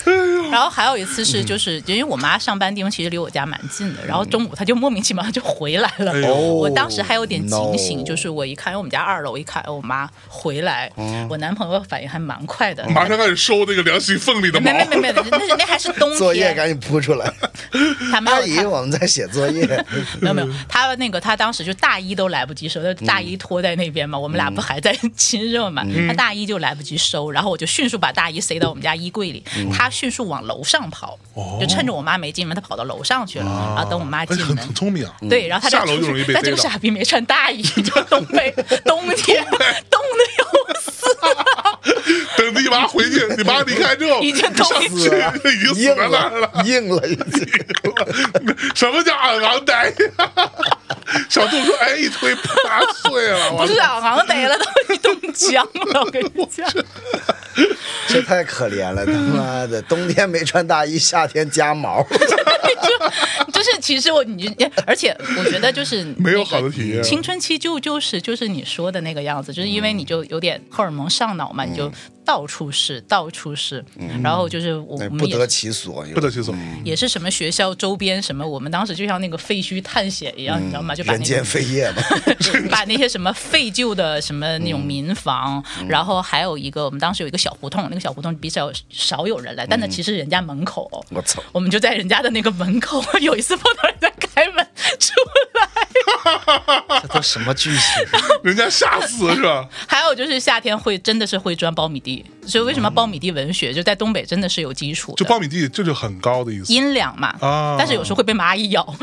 然后还有一次是，就是因为我妈上班地方其实离我家蛮近的，然后中午她就莫名其妙就回来了。 哎、 我当时还有点警醒， no 就是我一看，因为我们家二楼，一看我妈回来，嗯、我男朋友反应还蛮快的， 马上开始收那个凉席缝里的毛。 没没没没，那那那还是冬天。 作业赶紧铺出来。 他没有阿姨，我们在写作业。 没有没有，他那个他当时就大衣都来不及收，大衣拖在那边嘛，我们俩不还在亲热嘛，他大衣就来不及收，然后我就迅速把大衣塞到我们家衣柜里，他迅速往楼上跑，就趁着我妈没进门，他跑到楼上去了，然后等我妈进门， 很很聪明啊。 对，然后他下楼就容易被逮到。 但这个傻逼没穿大衣，就东北冬天冻的要死。 等你妈回去，你妈离开之后， 已经冻死了，已经死了了， 硬了，已经。 什么叫昂昂呆呀？小杜说：“哎，一推啪碎了。” 不是昂昂呆了，都已经冻僵了。我跟你讲， 这太可怜了，他妈的，冬天没穿大衣，夏天加毛。 就是其实我你，而且我觉得就是没有好的体验。 青春期就就是就是你说的那个样子，就是因为你就有点荷尔蒙上脑嘛，你就到处试，到处试，然后就是我们不得其所， 不得其所， 也是什么学校周边什么，我们当时就像那个废墟探险一样，你知道吗？就把人间废业嘛， 把那些什么废旧的什么那种民房，然后还有一个我们当时有一个小胡同，那个小胡同比较少有人来，但那其实人家门口， 我操， 我们就在人家的那个门口，有一次碰到人家开门出来， 这都什么剧情？ 人家吓死是吧？ 还有就是夏天会真的是会钻苞米地，所以为什么苞米地文学就在东北真的是有基础的？ 就苞米地这就很高的意思， 阴凉嘛， 啊， 但是有时候会被蚂蚁咬。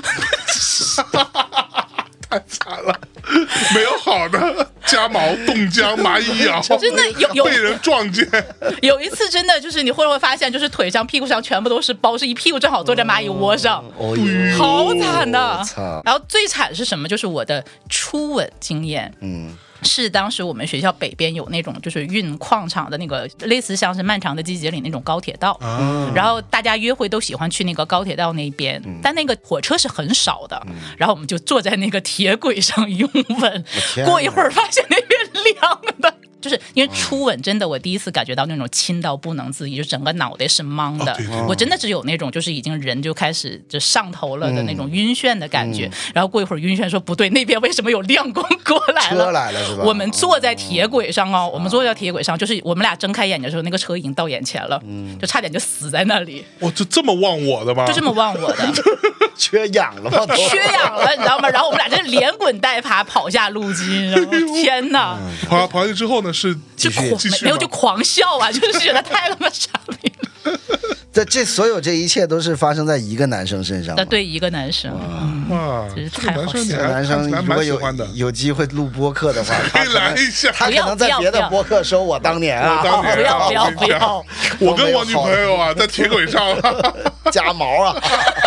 太惨了，没有好的，加毛、冻僵、蚂蚁咬， 真的有有被人撞见。 有一次真的就是你会不会发现，就是腿上、屁股上全部都是包，是一屁股正好坐在蚂蚁窝上， 哦呦，好惨的。 操！ 然后最惨是什么？就是我的初吻经验，嗯。是当时我们学校北边有那种就是运矿场的那个类似像是漫长的季节里那种高铁道，啊、然后大家约会都喜欢去那个高铁道那边，嗯、但那个火车是很少的，嗯、然后我们就坐在那个铁轨上拥吻，过一会儿发现那边亮的。就是因为初吻真的，我第一次感觉到那种亲到不能自已，就整个脑袋是懵的。哦、对对，我真的只有那种就是已经人就开始就上头了的那种晕眩的感觉。嗯、然后过一会儿晕眩说不对，那边为什么有亮光过来了？ 车来了是吧？ 我们坐在铁轨上哦，我们坐在铁轨上，就是我们俩睁开眼睛的时候，那个车已经到眼前了，嗯、就差点就死在那里。 我就这么忘我的吗？ 就这么忘我的。 缺氧了吗？ 缺氧了，你知道吗？然后我们俩就连滚带爬跑下路基，你知道吗？天哪！ 嗯、跑跑下去之后呢，是就没有就狂笑啊，就是觉得太他妈傻逼了。 这这所有这一切都是发生在一个男生身上。 对，一个男生。 哇， 这是太好笑了。男生如果有有机会录播客的话，他可能他可能在别的播客说我当年啊， 当年不要不要不要， 我跟我女朋友啊在铁轨上加毛啊。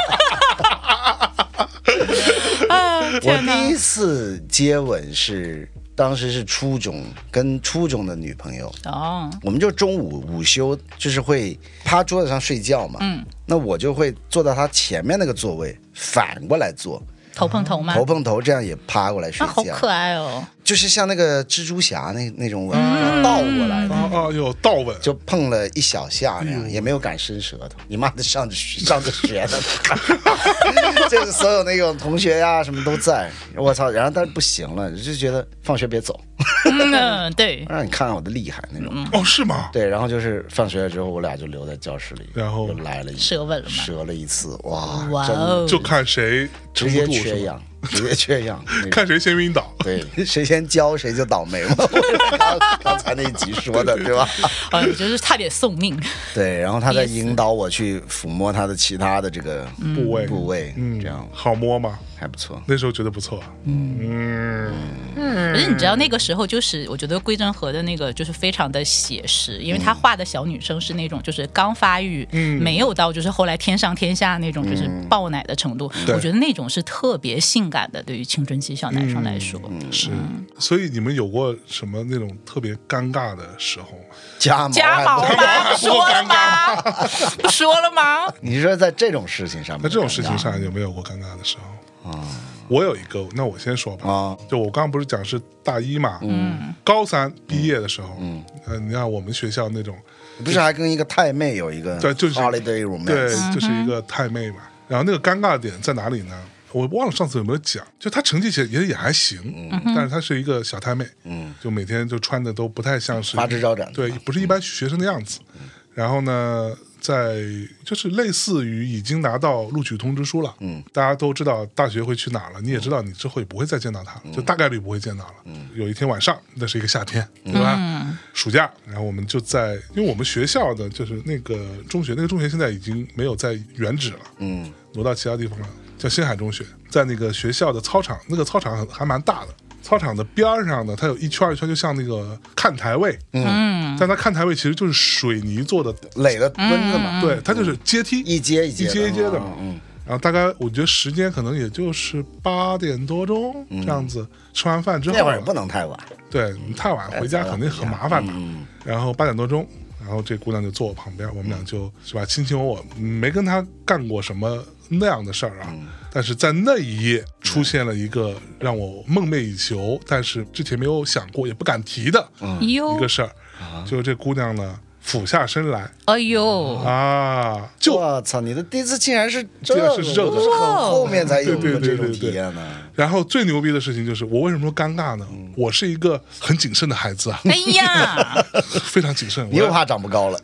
我第一次接吻是当时是初中，跟初中的女朋友哦，我们就中午午休就是会趴桌子上睡觉嘛，嗯，那我就会坐到她前面那个座位，反过来坐， 头碰头吗？ 头碰头，这样也趴过来睡觉， 啊、好可爱哦。 就是像那个蜘蛛侠那那种吻，嗯、倒过来的， 哦哦，有倒吻， 就碰了一小下那样，嗯、也没有敢伸舌头。你妈的上着上着学的，就是所有那种同学呀、啊、什么都在，我操！然后但是不行了，就觉得放学别走， 嗯，对， 让你看看我的厉害那种。 嗯、哦，是吗？ 对，然后就是放学了之后，我俩就留在教室里， 然后就来了一舌吻了吗？ 舌了一次，哇， 哇真的就看谁直接缺氧。直接缺氧， 看谁先晕倒。 对，谁先教谁就倒霉嘛。刚刚才那一集说的，对吧？ 啊，就是差点送命。 对，然后他在引导我去抚摸他的其他的这个部位， 部位， 嗯， 这样好摸吗？ 还不错， 那时候觉得不错。嗯嗯。可是你知道那个时候，就是我觉得桂正和的那个就是非常的写实，因为他画的小女生是那种就是刚发育，嗯，没有到就是后来天上天下那种就是爆奶的程度。我觉得那种是特别性感的，对于青春期小男生来说。 嗯、 是。所以你们有过什么那种特别尴尬的时候吗？ 加毛加毛吗？说了吗？不说了吗？ 你说在这种事情上面， 在这种事情上有没有过尴尬的时候？ 啊， 我有一个，那我先说吧。 啊， 就我刚刚不是讲是大一嘛， 嗯， 高三毕业的时候，嗯，呃，你看我们学校那种， 你不是还跟一个太妹有一个对，就是 holiday romance， 对，就是一个太妹嘛。然后那个尴尬的点在哪里呢？我忘了上次有没有讲，就她成绩其实也也还行，嗯、但是她是一个小太妹，嗯，就每天就穿的都不太像是花枝招展， 对，不是一般学生的样子。嗯、然后呢，在就是类似于已经拿到录取通知书了，嗯，大家都知道大学会去哪了，你也知道你之后也不会再见到他，嗯、就大概率不会见到了。嗯，有一天晚上，那是一个夏天，对吧？嗯、暑假，然后我们就在，因为我们学校的就是那个中学，那个中学现在已经没有在原址了，嗯，挪到其他地方了。叫星海中学，在那个学校的操场，那个操场还蛮大的。操场的边上呢，它有一圈一圈，就像那个看台位。嗯，但它看台位其实就是水泥做的垒的墩子嘛。 嗯、对，它就是阶梯， 一阶一阶一阶一阶的嘛。嗯。然后大概我觉得时间可能也就是八点多钟这样子，吃完饭之后。 那会儿也不能太晚。 对，你太晚回家肯定很麻烦的。嗯。然后八点多钟。然后这姑娘就坐我旁边，我们俩就是吧卿卿我我，没跟她干过什么那样的事儿啊。嗯、但是在那一夜出现了一个让我梦寐以求，但是之前没有想过也不敢提的一个事儿，嗯、就是这姑娘呢俯下身来， 哎呦啊！就我操，你的第一次竟然是这个，是这个， 是很后面才有的这种体验呢。 然后最牛逼的事情就是，我为什么说尴尬呢？嗯、我是一个很谨慎的孩子啊！ 哎呀， 非常谨慎。 你又怕长不高了。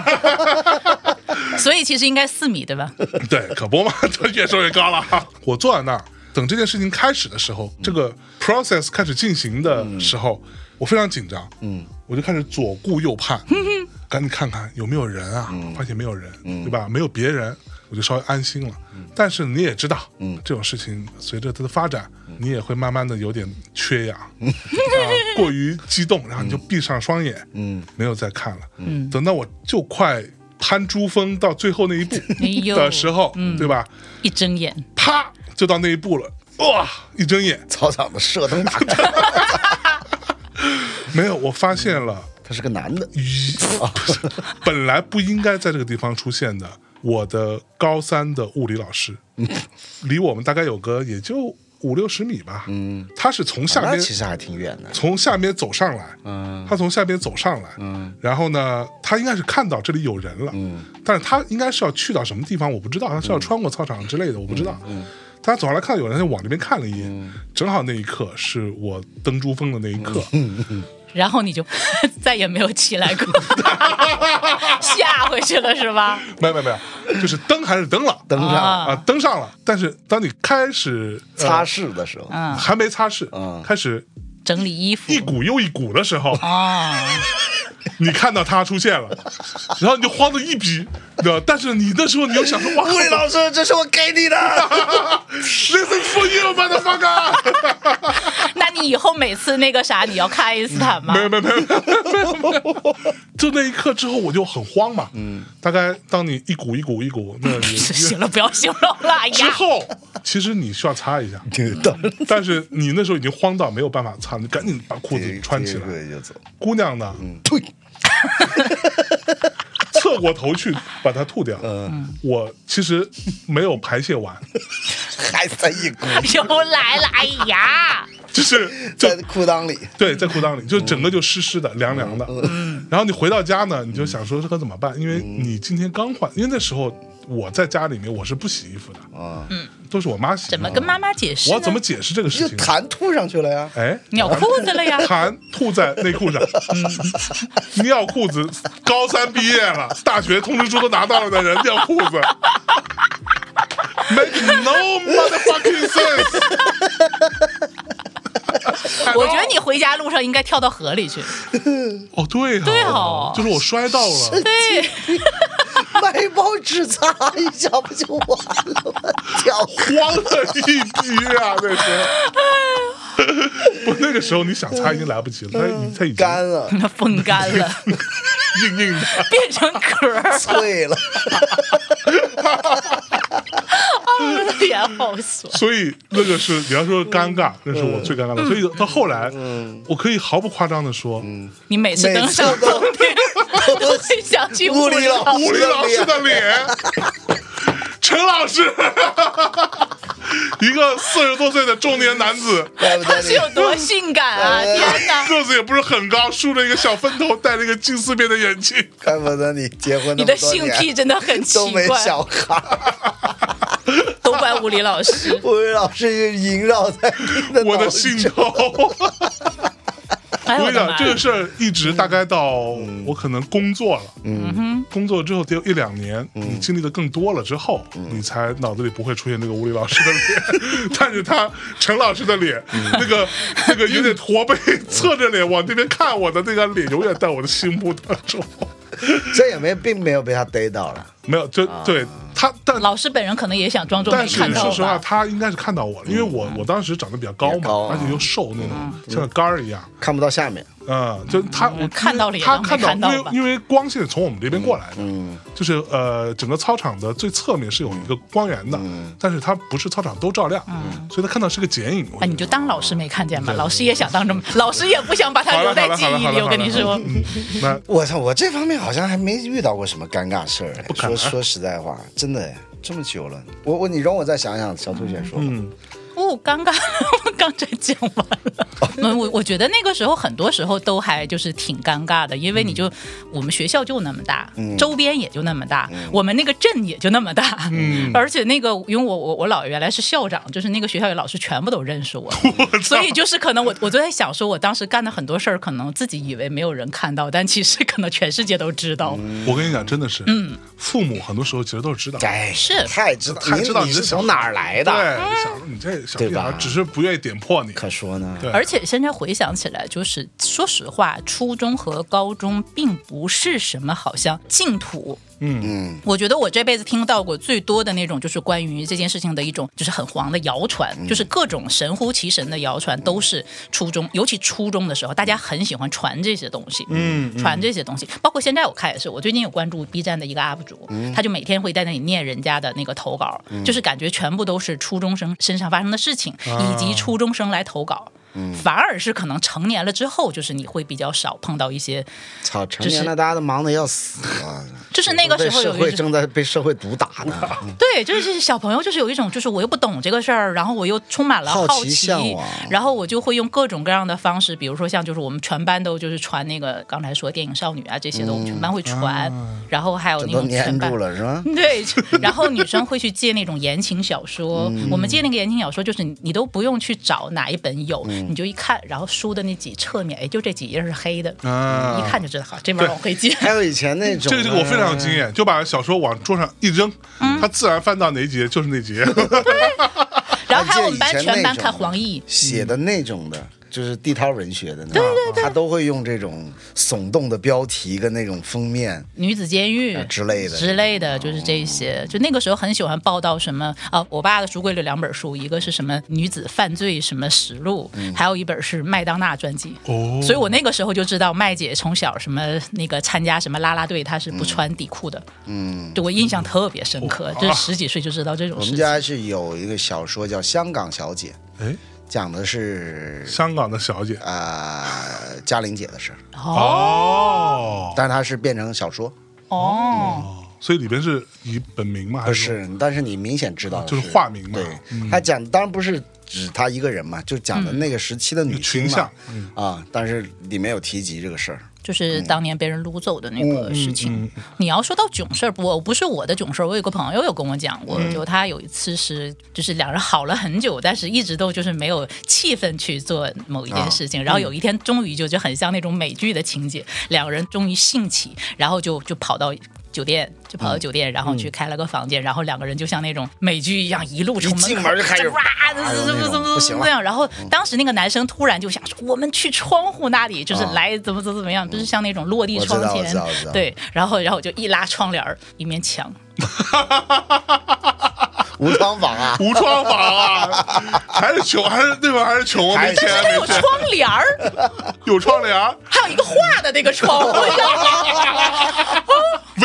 所以其实应该四米对吧？ 对，可不嘛，越说越高了。我坐在那儿等这件事情开始的时候，嗯、这个 process 开始进行的时候，嗯、我非常紧张。嗯，我就开始左顾右盼，赶紧看看有没有人啊。嗯、发现没有人，嗯、对吧？没有别人，我就稍微安心了。嗯、但是你也知道，嗯、这种事情随着它的发展，嗯、你也会慢慢的有点缺氧，嗯啊、过于激动，然后你就闭上双眼，嗯，没有再看了。嗯，等到我就快攀珠峰到最后那一步的时候，嗯、对吧？ 一睁眼， 啪就到那一步了，哇！一睁眼， 操场的射灯打开， 没有，我发现了， 他是个男的， 本来不应该在这个地方出现的。我的高三的物理老师，离我们大概有个也就五六十米吧，嗯，他是从下边、啊、 其实还挺远的， 从下边走上来，嗯，他从下边走上来，嗯，然后呢，他应该是看到这里有人了，嗯，但是他应该是要去到什么地方，我不知道，他是要穿过操场之类的，我不知道，嗯，他走上来看到有人，就往那边看了一眼，嗯、正好那一刻是我登珠峰的那一刻，嗯嗯然后你就再也没有起来过，下回去了是吧？ 没有没有没有，就是登还是登了， 登上啊，登上了。但是当你开始、 呃、擦拭的时候， 嗯、还没擦拭，嗯、开始整理衣服， 一股又一股的时候， 哦， 你看到他出现了，然后你就慌得一逼，对吧？但是你那时候你又想说，哇， 魏老师，这是我给你的 ，This is for you, motherfucker 。 那你以后每次那个啥，你要看爱因斯坦吗？ 没有没有没有没有没有。就那一刻之后，我就很慌嘛。嗯，大概当你一股一股一股，那行了，不要形容了。哎呀， 之后其实你需要擦一下，但是你那时候已经慌到没有办法擦，你赶紧把裤子穿起来。姑娘呢？ 退。 侧过头去把它吐掉。嗯，我其实没有排泄完， 还在一股又来了。哎呀， 就是在裤裆里， 对，在裤裆里，就整个就湿湿的、凉凉的。嗯，然后你回到家呢，你就想说这可怎么办？因为你今天刚换，因为那时候我在家里面我是不洗衣服的啊，嗯，都是我妈洗。 怎么跟妈妈解释？ 我怎么解释这个事情？ 痰吐上去了呀！ 哎， 尿裤子了呀！ 痰吐在内裤上，嗯，尿裤子。高三毕业了，大学通知书都拿到了的人尿裤子 ，make no motherfucking sense。 我觉得你回家路上应该跳到河里去。 哦，对啊， 对哦， 就是我摔到了。 对。 买包纸擦一下不就完了吗？跳慌了一逼啊！那时候，不，那个时候你想擦已经来不及了，它它已经干了， 风干了， 硬硬的， 变成壳脆了。 脸好酸。 所以那个是你要说尴尬，那是我最尴尬的。所以到后来，我可以毫不夸张的说， 你每次登上终点都会想起物理老物理老师的脸，陈老师， 一个四十多岁的中年男子， 他是有多性感啊！天哪， 个子也不是很高，梳着一个小分头，戴了一个近四边的眼镜。 怪不得你结婚那么多年你的性癖真的很奇都没怪， 小孩， 都怪物理老师。 物理老师就萦绕在你的我的脑中。 心头。 哎我跟你讲，这个是事儿一直大概到我可能工作了， 嗯工作之后得有一两年，你经历的更多了之后，你才脑子里不会出现那个物理老师的脸，但是他陈老师的脸，那个那个有点驼背、侧着脸往这边看我的那个脸，永远在我的心目当中。 这也没并没有被他逮到了。 没有，就对他，但老师本人可能也想装作但是没看到说实话， 吧。 他应该是看到我了，因为我我当时长得比较高比较高嘛，而且又瘦那种，像个杆儿一样。 看不到下面。 嗯，就他我看到了也当没他看到， 看到吧因为因为光线从我们这边过来的， 嗯， 就是呃，整个操场的最侧面是有一个光源的，但是它不是操场都照亮，所以他看到是个剪影。 啊，你就当老师没看见吧，老师也想当这么，老师也不想把他留在记忆里。我跟你说， 那我操，我这方面好像还没遇到过什么尴尬事儿。说说实在话，真的这么久了，我我你容我再想想，小兔姐说吧。 嗯， 哦，尴尬，我刚才讲完了。嗯，我我觉得那个时候很多时候都还就是挺尴尬的，因为你就、嗯、我们学校就那么大，嗯、周边也就那么大、嗯，我们那个镇也就那么大，嗯，而且那个因为我我我姥爷原来是校长，就是那个学校的老师全部都认识我，所以就是可能我我都在想说，我当时干的很多事儿，可能自己以为没有人看到，但其实可能全世界都知道。 嗯、我跟你讲，真的是，嗯，父母很多时候其实都是知道， 哎， 是太知道， 太知道你是从哪儿来的， 对，想你这小屁孩只是不愿意点破你， 可说呢。 而且现在回想起来，就是说实话，初中和高中并不是什么好像净土。 嗯嗯， 我觉得我这辈子听到过最多的那种，就是关于这件事情的一种，就是很黄的谣传，嗯、就是各种神乎其神的谣传，都是初中，尤其初中的时候，大家很喜欢传这些东西， 嗯， 传这些东西。包括现在我看也是，我最近有关注 B 站的一个 U P 主，嗯、他就每天会在那里念人家的那个投稿，嗯、就是感觉全部都是初中生身上发生的事情，啊、以及初中生来投稿。嗯、反而是可能成年了之后，就是你会比较少碰到一些。 操，成年了大家都忙得要死啊！ 就是那个时候有一社会正在被社会毒打呢。 对，就是小朋友就是有一种，就是我又不懂这个事儿，然后我又充满了好奇， 好奇向往， 然后我就会用各种各样的方式，比如说像就是我们全班都就是传那个刚才说电影少女啊这些的，我们全班会传，嗯、然后还有那种全班都粘住了是吧？ 对，然后女生会去借那种言情小说，嗯、我们借那个言情小说，就是你都不用去找哪一本有，嗯、你就一看，然后书的那几侧面，哎，就这几页是黑的，啊、一看就知道好，这本我会借。 还有以前那种， 这个这个我非常有经验，就把小说往桌上一扔，嗯、它自然翻到哪一节就是哪节。 然后还有我们班全班看黄奕写的那种的。就是地摊文学的那种，对对对， 他都会用这种耸动的标题跟那种封面， 女子监狱、 啊、之类的之类的，就是这些。就那个时候很喜欢报道什么啊，我爸的书柜里有两本书，一个是什么女子犯罪什么实录，嗯、还有一本是麦当娜传记。哦，所以我那个时候就知道麦姐从小什么那个参加什么啦啦队，她是不穿底裤的。嗯，对我印象特别深刻，就十几岁就知道这种事情。 我们家是有一个小说叫《香港小姐》。 哎。 讲的是香港的小姐啊、呃，嘉玲姐的事哦， 但是它是变成小说哦、 嗯，所以里边是以本名吗？ 不是，但是你明显知道就是化名嘛。 对， 嗯、 他讲当然不是指他一个人嘛，就讲的那个时期的女性嘛， 嗯、 啊，但是里面有提及这个事儿。 就是当年被人掳走的那个事情。 嗯嗯嗯、 你要说到囧事儿，不不是我的囧事儿，我有个朋友有跟我讲过，嗯、就他有一次是就是两人好了很久，但是一直都就是没有气氛去做某一件事情，啊、然后有一天终于就就很像那种美剧的情节，两个人终于兴起，然后就就跑到。酒店就跑到酒店，嗯、然后去开了个房间，嗯、然后两个人就像那种美剧一样，一路从门口一进门就开始哇，怎么怎么怎么怎么这样。然后当时那个男生突然就想说，我们去窗户那里，就是来怎么怎么怎么样，就是像那种落地窗前，对，然后然后我就一拉窗帘，一面墙。 无窗房啊， 无窗房啊，还是穷，还是那会儿还是穷，没钱， 没钱。有窗帘儿， 有窗帘， 还有一个画的那个窗户。 V R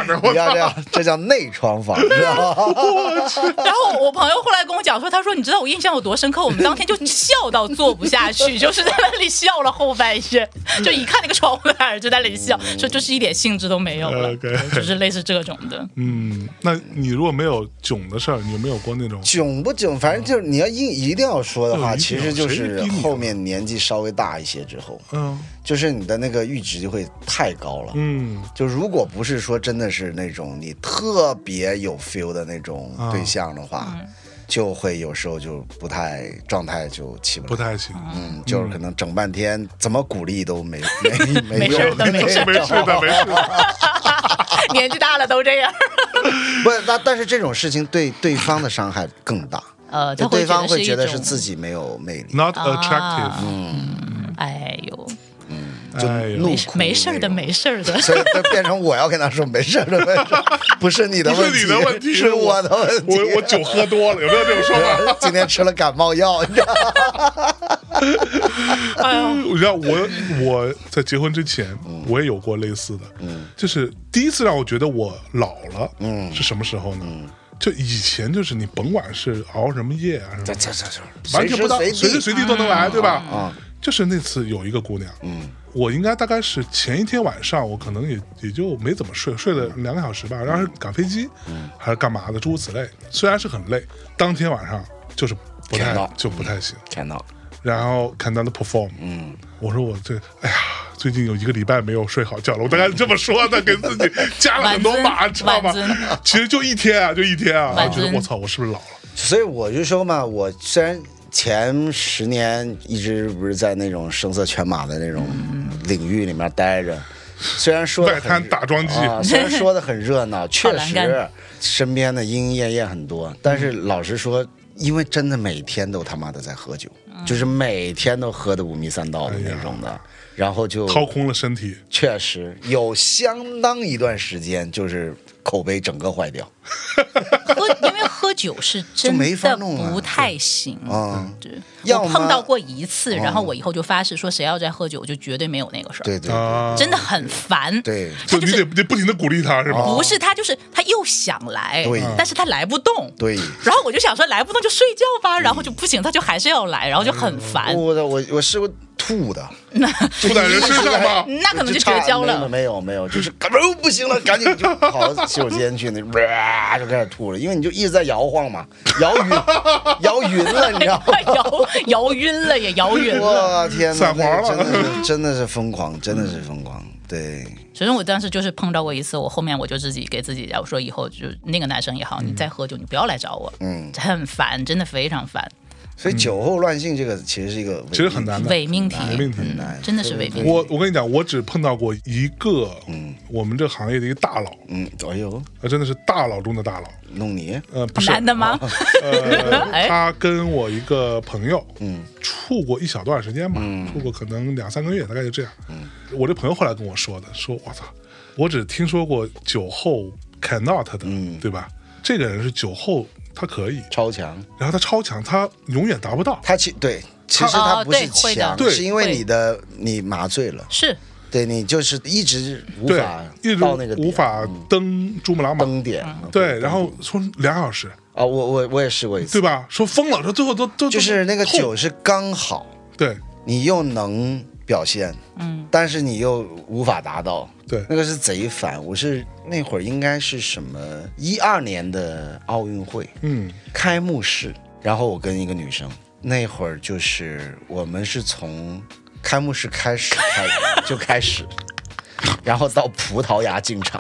着， 不要这样，这叫内窗房，知道吗？ 然后我朋友后来跟我讲说，他说你知道我印象有多深刻？我们当天就笑到坐不下去，就是在那里笑了后半夜，就一看那个窗户那儿就在那里笑，说就是一点兴致都没有了， Okay 就是类似这种的。 嗯，那你如果没有囧的事儿，你有没有过那种囧不囧，反正就是你要硬一定要说的话， 嗯其实就谁是逼你啊后面年纪稍微大一些之后， 嗯就是你的那个阈值就会太高了。 嗯就如果不是说真的是那种你特别有 feel 的那种对象的话， 嗯就会有时候就不太状态就起不来。 不太行？ 嗯，就是可能整半天怎么鼓励都没没没没事用， 的没事没事的，没事的。 年纪大了都这样。 不是，那但是这种事情对对方的伤害更大， 呃，他对方会会觉得是是一种自己没有魅力， Not attractive， 嗯，哎呦， 就哎呦怒没哭没事儿的， 那种没事儿的。 所以就变成我要跟他说没事儿的，没事儿，不是你的问题， 不是你的问题， 是我的问题。 我我酒喝多了，有没有这种说法？ 今天吃了感冒药，你知道吗？ 哎呦， 我知道我我在结婚之前，我也有过类似的，就是第一次让我觉得我老了， 嗯是什么时候呢？就以前就是你甭管是熬什么夜啊， 这什么这这完全不到随随时随地都能来，对吧？ 啊， 就是那次有一个姑娘， 嗯我应该大概是前一天晚上，我可能也也就没怎么睡，睡了两个小时吧，然后是赶飞机，还是干嘛的，诸如此类。虽然是很累，当天晚上就是不太看到就不太行。 看到， 然后看到的 perform， 嗯， 我说我这，哎呀，最近有一个礼拜没有睡好觉了。我大概是这么说的，给自己加了很多码，你知道吗晚尊？ 其实就一天啊，就一天啊， 晚我觉得尊我操，我是不是老了？ 所以我就说嘛，我虽然前十年一直不是在那种声色犬马的那种领域里面待着，虽然说得很外滩打桩机， 啊，虽然说的很热闹，确栏实杆身边的莺莺燕燕很多，但是老实说，因为真的每天都他妈的在喝酒，就是每天都喝的五迷三道的那种的，然后就掏空了身体。 确实有相当一段时间就是口碑整个坏掉喝，因为喝酒是真就没法的弄啊不太行。 啊， 对， 要么我碰到过一次， 嗯然后我以后就发誓说，谁要再喝酒，就绝对没有那个事儿。 对对啊， 真的很烦。 对， 就你他就是得得不停的鼓励他，是吧？ 不是他，就是他又想来对， 但是他来不动。 对。 然后我就想说，来不动就睡觉吧，然后就不行，他就还是要来，然后就很烦。 我的我我试过吐的， 吐在人身上吗？ 那可能就绝交了。 没有没有，就是哦不行了，赶紧就跑到洗手间去，那哇就开始吐了，因为你就一直在摇晃嘛，摇晕摇晕了，你知道吗？ 摇摇晕了也摇晕了。 我天哪， 散黄了那个真的是真的是疯狂，真的是疯狂，对。 所以我当时就是碰到过一次，我后面我就自己给自己讲，我说以后就那个男生也好，你再喝酒你不要来找我， 嗯， 很烦，真的非常烦， 所以酒后乱性这个其实是一个其实很难的。 伪命题， 伪命题嗯，真的是伪命题。 我我跟你讲，我只碰到过一个，嗯，我们这行业的一个大佬， 嗯，哎呦， 啊，真的是大佬中的大佬。 弄你， 呃，不是， 男的吗？ 呃， 哎他跟我一个朋友， 嗯处过一小段时间吧，处过可能两三个月，大概就这样。我这朋友后来跟我说的，说我操，我只听说过酒后 cannot 的， 嗯对吧？这个人是酒后他可以， 超强， 然后他超强，他永远达不到。 他其对，其实他不是哦对会的强， 对是因为你的你麻醉了， 是对你就是一直无对法， 一直到那个点无法登珠穆朗玛。 登点， 对，然后说两小时， 啊，我我我也试过一次对，吧？说疯了，说最后都都就是那个痛酒是刚好， 对你又能表现， 嗯， 但是你又无法达到， 对那个是贼烦。我是那会儿应该是什么一二年的奥运会嗯开幕式，然后我跟一个女生，那会儿就是我们是从开幕式开始开就开始，然后到葡萄牙进场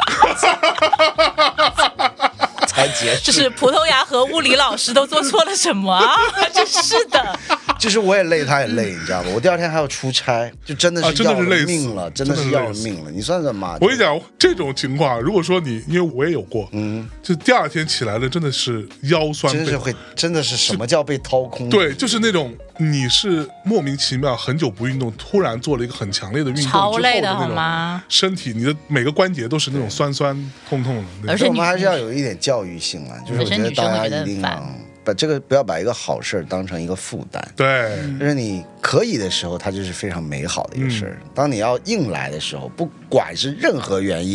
才结束。 就是葡萄牙和物理老师都做错了什么啊？真是的， 就是我也累，他也累，你知道吧？我第二天还要出差，就真的啊是要了真的是累死命了，真的是要了命了。你算算嘛？ 我跟你讲，这种情况，如果说你，因为我也有过， 嗯， 就第二天起来了，真的是腰酸背痛。 真是会，真的是什么叫被掏空？ 对，就是那种你是莫名其妙很久不运动，突然做了一个很强烈的运动之后超累的好的那种吗？ 身体，你的每个关节都是那种酸酸痛痛的那种。 而且你所以我们还是要有一点教育性啊，就是我觉得大家一定要把这个不要把一个好事儿当成一个负担。 对， 就是你可以的时候，它就是非常美好的一个事儿。 嗯当你要硬来的时候，不管是任何原因，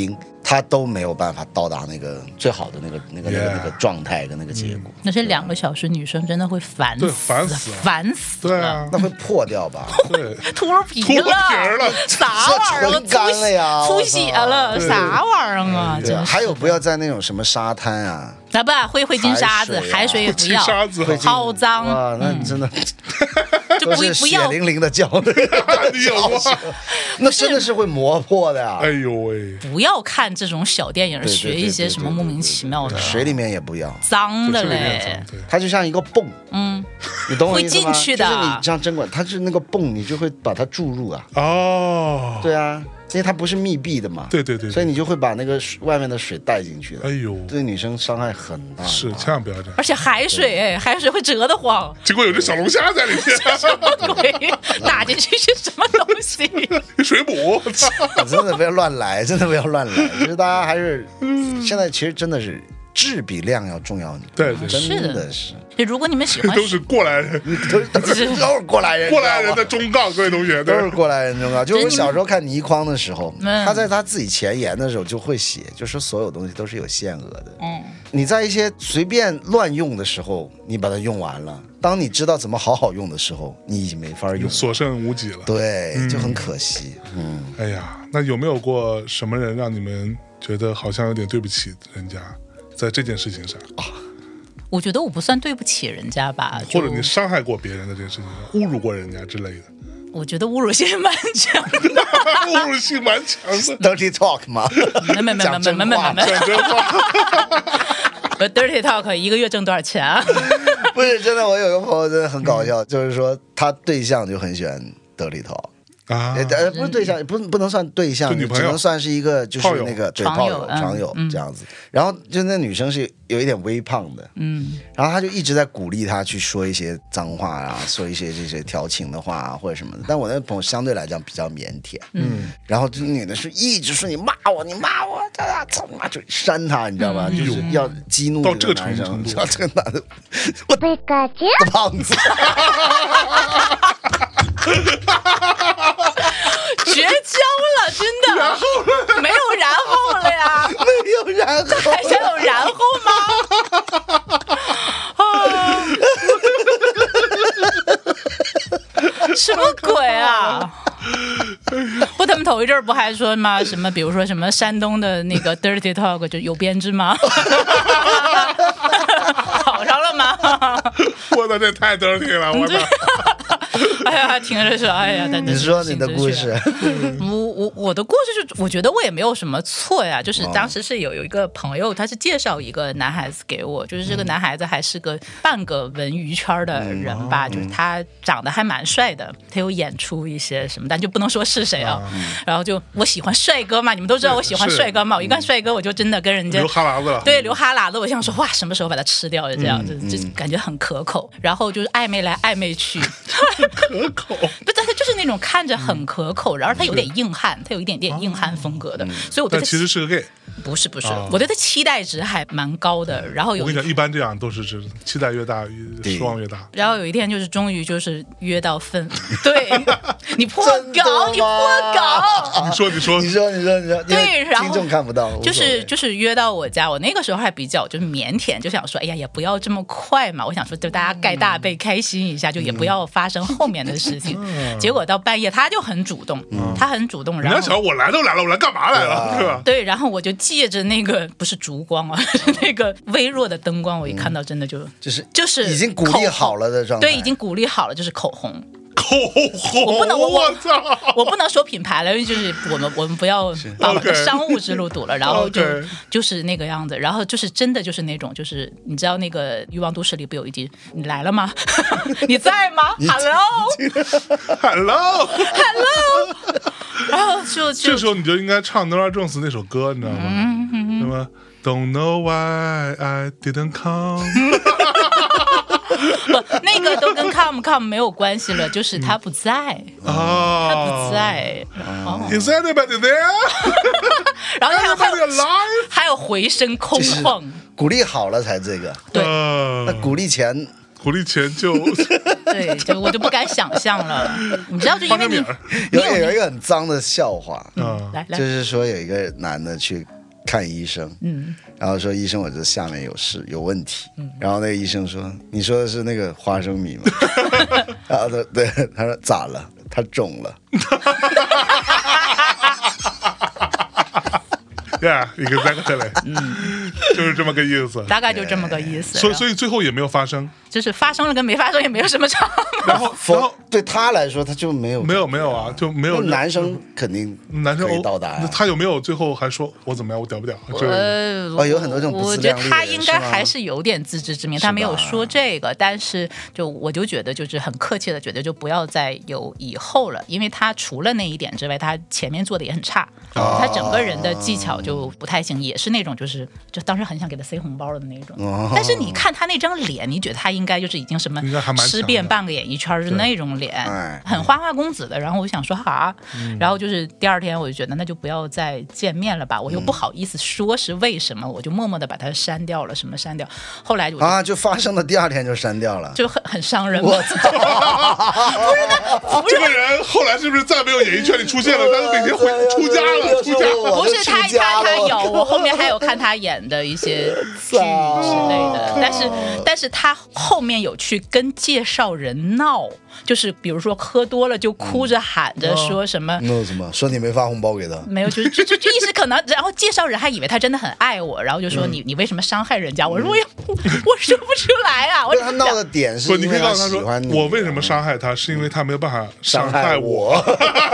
他都没有办法到达那个最好的那个那个那个 Yeah. 那个状态跟那个结果。 那这两个小时女生真的会烦死， 对烦死了烦死了。 对啊， 那会破掉吧？ 对， 秃皮秃皮儿了啥玩意儿？ 纯干了呀出血了， 对啥玩意儿啊？ 对啊， 真是。 还有不要在那种什么沙滩啊， 那不会会进沙子， 海水啊海水也不要， 沙子会进好脏， 哇，那真的就都是血不不要淋淋的胶的， 你有吗？ 那真的是会磨破的呀哎。呦喂， 不要看这种小电影， 对对学一些什么莫名其妙的， 水里面也不要， 脏的这个也嘞脏。对， 它就像一个泵， 嗯， 你懂我意思吗？ 会进去的就是你像针管，它是那个泵，你就会把它注入啊。 哦， 对啊，因为它不是密闭的嘛。 对对对， 所以你就会把那个水外面的水带进去的。 哎呦， 对女生伤害很大。 是千万不要这样。 而且海水，哎，海水会折得慌， 结果有只小龙虾在里面， 什么鬼？打进去是什么东西？ 水母，我操！ 真的不要乱来，真的不要乱来。其实大家还是现在其实真的是质比量要重要很多。 对对真是的的是就如果你们喜欢都是过来人， 都是都是都是过来人， 过来人的你知道吗忠告，各位同学，对， 都是过来人中啊！就我你们小时候看倪匡的时候， 嗯他在他自己前言的时候就会写，就说所有东西都是有限额的。 嗯， 你在一些随便乱用的时候，你把它用完了；当你知道怎么好好用的时候，你已经没法用了， 所剩无几了。 对，就很可惜。嗯， 哎呀，那有没有过什么人让你们觉得好像有点对不起人家，在这件事情上， 我觉得我不算对不起人家吧， 或者就你伤害过别人的这件事情上，侮辱过人家之类的， 我觉得侮辱性蛮强的。 侮辱性蛮强的。 dirty talk 嘛， 没没没没没没没没讲真话， 没 ，dirty talk 一个月挣多少钱啊？ 不是真的。我有个朋友真的很搞笑，就是说他对象就很喜欢 dirty talk。 啊， 呃，不是对象，不不能算对象， 就女朋友只能算是一个就是炮友那个对床友炮友、 嗯床友嗯这样子。然后就那女生是有一点微胖的， 嗯， 然后他就一直在鼓励他去说一些脏话啊，说一些这些调情的话啊或者什么的。但我那朋友相对来讲比较腼腆， 嗯， 然后这女的是一直说你骂我，你骂我，啊操你妈，就扇他，你知道吗？ 嗯就是要激怒到这个男生， 程度知道这个男的，我的胖子。 绝交了，真的，没有然后了呀， 没有然后， 还想有然后吗？啊，什么鬼啊！不，他们头一阵儿不还说吗？什么，比如说什么山东的那个 dirty talk 就有编制吗？考上了吗？ 我的这太 dirty 了，我操！ 哎呀，听着是，哎呀，但你说你的故事， 我我我的故事就我觉得我也没有什么错呀，就是当时是有有一个朋友，他是介绍一个男孩子给我，就是这个男孩子还是个半个文娱圈的人吧，就是他长得还蛮帅的，他有演出一些什么，但就不能说是谁啊。然后就我喜欢帅哥嘛，你们都知道我喜欢帅哥嘛，我一看帅哥我就真的跟人家流哈喇子了， 对，流哈喇子，我想说哇，什么时候把它吃掉？就这样，就就感觉很可口。然后就是暧昧来暧昧去， 可口。 不，但他就是那种看着很可口，然后他有点硬汉，他有一点点硬汉风格的，所以我对但他其实是个 gay。 不是不是啊， 我对他期待值还蛮高的。然后有我跟你讲，一般这样都是指期待越大，越失望越大。 然后有一天就是终于就是约到分，对你破真的稿，你破稿。 你说，你说， 你说，你说，你说，因为对然后听众看不到，无就所谓是就是约到我家，我那个时候还比较就是腼腆，就想说，哎呀，也不要这么快嘛。我想说，就大家盖大被开心一下，就也不要发生后面的事情。结果到半夜他就很主动，他很主动，然后人家想我来都来了，我来干嘛来了，是吧？ 对，然后我就借着那个不是烛光啊，是那个微弱的灯光，我一看到真的就就是就是已经鼓励好了的状态， 对，已经鼓励好了，就是口红。 口红， 我不能我我操！ 我不能说品牌了，因为就是我们我们不要把我们的 OK 商务之路堵了，然后就 OK 就是那个样子，然后就是真的就是那种就是你知道那个《欲望都市》里不有一句你来了吗？你在吗？Hello Hello， Hello，然后就就这时候你就应该唱 Nora Jones 那首歌，你知道吗？什么 Don't know why I didn't come。 不那个都跟 come come 没有关系了，就是他不在， 啊， 他不在，哦， Is anybody there? 然后还有还 Anybody 有 alive? 还有回声空旷， 鼓励好了才这个， 对呃那鼓励前鼓励前就对，就我就不敢想象了，你知道，就因为你花生米儿， 有你有有一个很脏的笑话， 嗯， 来来就是说有一个男的去看医生， 嗯， 然后说医生我这下面有事有问题，嗯，然后那个医生说你说的是那个花生米吗？然后他对他说咋了？他肿了。 Yeah, exactly. 嗯，就是这么个意思， 大概就这么个意思。 所以，所以最后也没有发生， 就是发生了跟没发生也没有什么差。 然后，然后对他来说他就没有没有没有啊，就没有。 男生肯定男生可以到达、啊。 他有没有最后还说我怎么样，我屌不屌？ 呃， 哦，有很多这种不自量力的人。 我觉得他应该还是有点自知之明，他没有说这个，但是就我就觉得就是很客气的觉得就不要再有以后了，因为他除了那一点之外，他前面做的也很差，哦、他整个人的技巧就不太行，也是那种就是就当时很想给他塞红包的那种。哦、但是你看他那张脸，你觉得他应该就是已经什么吃遍半个演艺圈的那种脸，很花花公子的。然后我想说哈、嗯，然后就是第二天我就觉得那就不要再见面了吧，我又不好意思说是为什么，我就默默的把他删掉了，什么删掉。后来我就啊，就发生的第二天就删掉了， 就很很伤人。 我操！ 不是他， 这个人后来是不是再没有演艺圈里出现了？他都每天回出家了，出家了。 不是他，他他有，我后面还有看他演的一些剧之类的，但是但是他后面有去跟介绍人闹。就是比如说喝多了就哭着喊着说什么， 那什么说你没发红包给他， 没有，就是就就意思可能，然后介绍人还以为他真的很爱我，然后就说你、嗯、你为什么伤害人家？我说我我我说不出来啊！我他闹的点是因为他喜欢你， 我为什么伤害他？是因为他没有办法伤害我。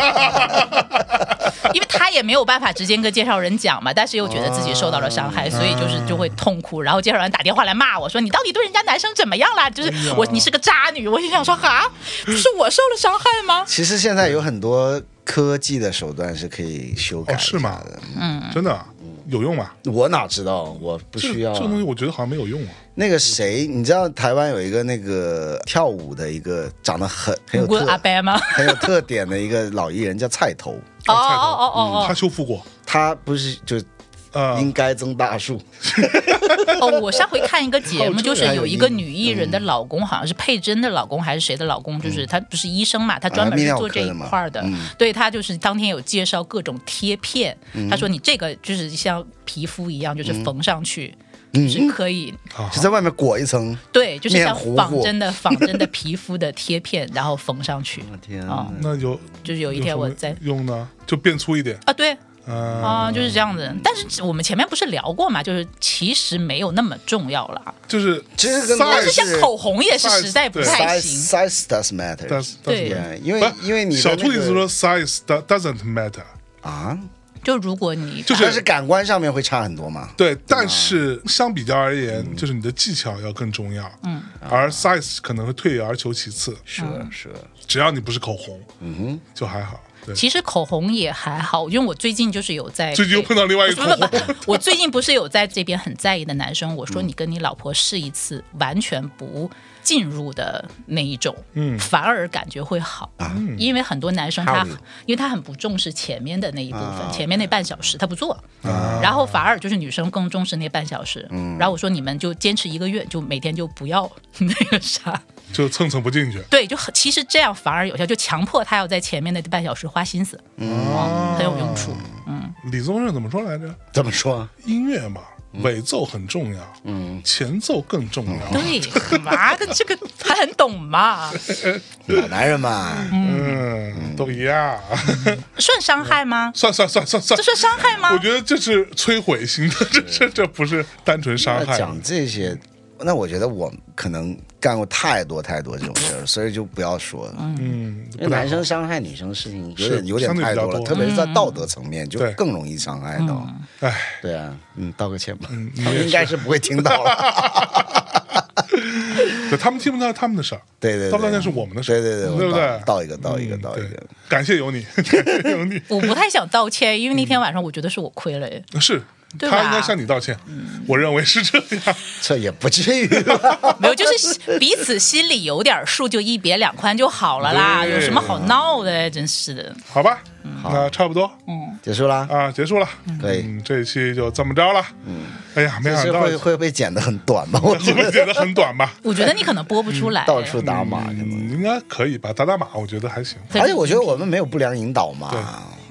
因为他也没有办法直接跟介绍人讲嘛，但是又觉得自己受到了伤害，所以就是就会痛哭。然后介绍人打电话来骂我说：“你到底对人家男生怎么样啦？就是我，你是个渣女。”我就想说，哈，不是我受了伤害吗？ 其实现在有很多科技的手段是可以修改的， 哦、是吗？嗯，真的有用吗？ 我哪知道，我不需要、啊这。这个东西我觉得好像没有用啊。 那个谁，你知道台湾有一个那个跳舞的一个长得很很有特阿伯吗？ 很有特点的一个老艺人叫菜头。 哦哦哦哦哦， 他修复过， 他不是就应该增大树。 哦，我上回看一个节目，就是有一个女艺人的老公，好像是佩珍的老公还是谁的老公，就是他不是医生嘛，他专门是做这一块的。对，他就是当天有介绍各种贴片，他说你这个就是像皮肤一样，就是缝上去。嗯、是可以， 是在外面裹一层， 对，就是像仿真的仿真的皮肤的贴片，然后缝上去。 我天啊！ 那有就是有一天我在用呢，就变粗一点啊，对。啊、嗯，就是这样子。但是我们前面不是聊过嘛，就是其实没有那么重要了。 就是其实跟但是像口红也是实在不太行。 Size does matter。 对， 因为因为你、那個、 小兔子说 size doesn't matter 啊。 就如果你就是但是感官上面会差很多嘛？ 对，但是相比较而言，嗯、就是你的技巧要更重要。嗯，而 size 可能会退而求其次。 是是， 只要你不是口红， 嗯哼， 就还好。 其实口红也还好，因为我最近就是有在最近又碰到另外一个口红。 不不不，我最近不是有在这边很在意的男生，我说你跟你老婆试一次，完全不进入的那一种，嗯，反而感觉会好，嗯、因为很多男生他因为他很不重视前面的那一部分，啊、前面那半小时他不做，啊、然后反而就是女生更重视那半小时。嗯、然后我说你们就坚持一个月，就每天就不要那个啥。 就蹭蹭不进去， 对，就其实这样反而有效，就强迫他要在前面的半小时花心思，嗯，哦、很有用处。嗯， 李宗盛怎么说来着？ 怎么说？ 音乐嘛，尾奏很重要，嗯，前奏更重要。 对，妈的，这个他很懂嘛， 老男人嘛， 嗯，嗯都一样。 算伤害吗？ 算算算算算， 这算伤害吗？ 我觉得这是摧毁性的，这这这不是单纯伤害。 讲这些。那我觉得我可能干过太多太多这种事儿，所以就不要说了。嗯，因为男生伤害女生的事情有点有点太多了，特别是在道德层面就更容易伤害到。 哎， 对啊，嗯，道个歉吧，他们应该是不会听到了。 对，他们听不到他们的事儿， 对对， 道不道歉是我们的事儿， 对对对， 对不对？ 道一个，道一个，道一个。 感谢有你，感谢有你。 我不太想道歉，因为那天晚上我觉得是我亏了耶。 是。他应该向你道歉，嗯、我认为是这样， 这也不至于吧？ 没有，就是彼此心里有点数，就一别两宽就好了啦，有什么好闹的？真是的。 好吧，嗯、那差不多， 嗯， 结束了啊，结束了， 可以、 嗯，这一期就这么着了。嗯，哎呀，没想到会会被剪得很短吧？我会被剪得很短吧？ 我觉得你可能播不出来， 到处打码， 嗯，应该可以吧？打打码，我觉得还行。 而且我觉得我们没有不良引导嘛。 对。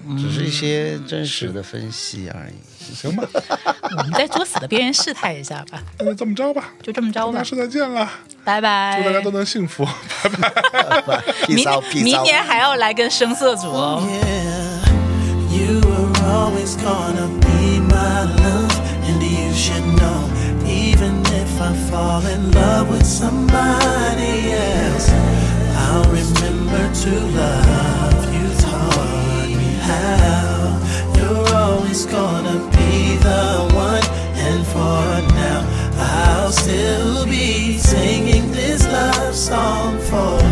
只是一些真实的分析而已。 行吧， 我们在作死的边缘试探一下吧。 那就这么着吧， 就这么着吧。 大家说再见了， 拜拜。 祝大家都能幸福，拜拜。 明明年还要来跟声色组哦。 You were always gonna be my love, and you should know, even if I fall in love with somebody else, I'll remember to love you, taught me how. You're always gonna be the one, and for now, I'll still be singing this love song for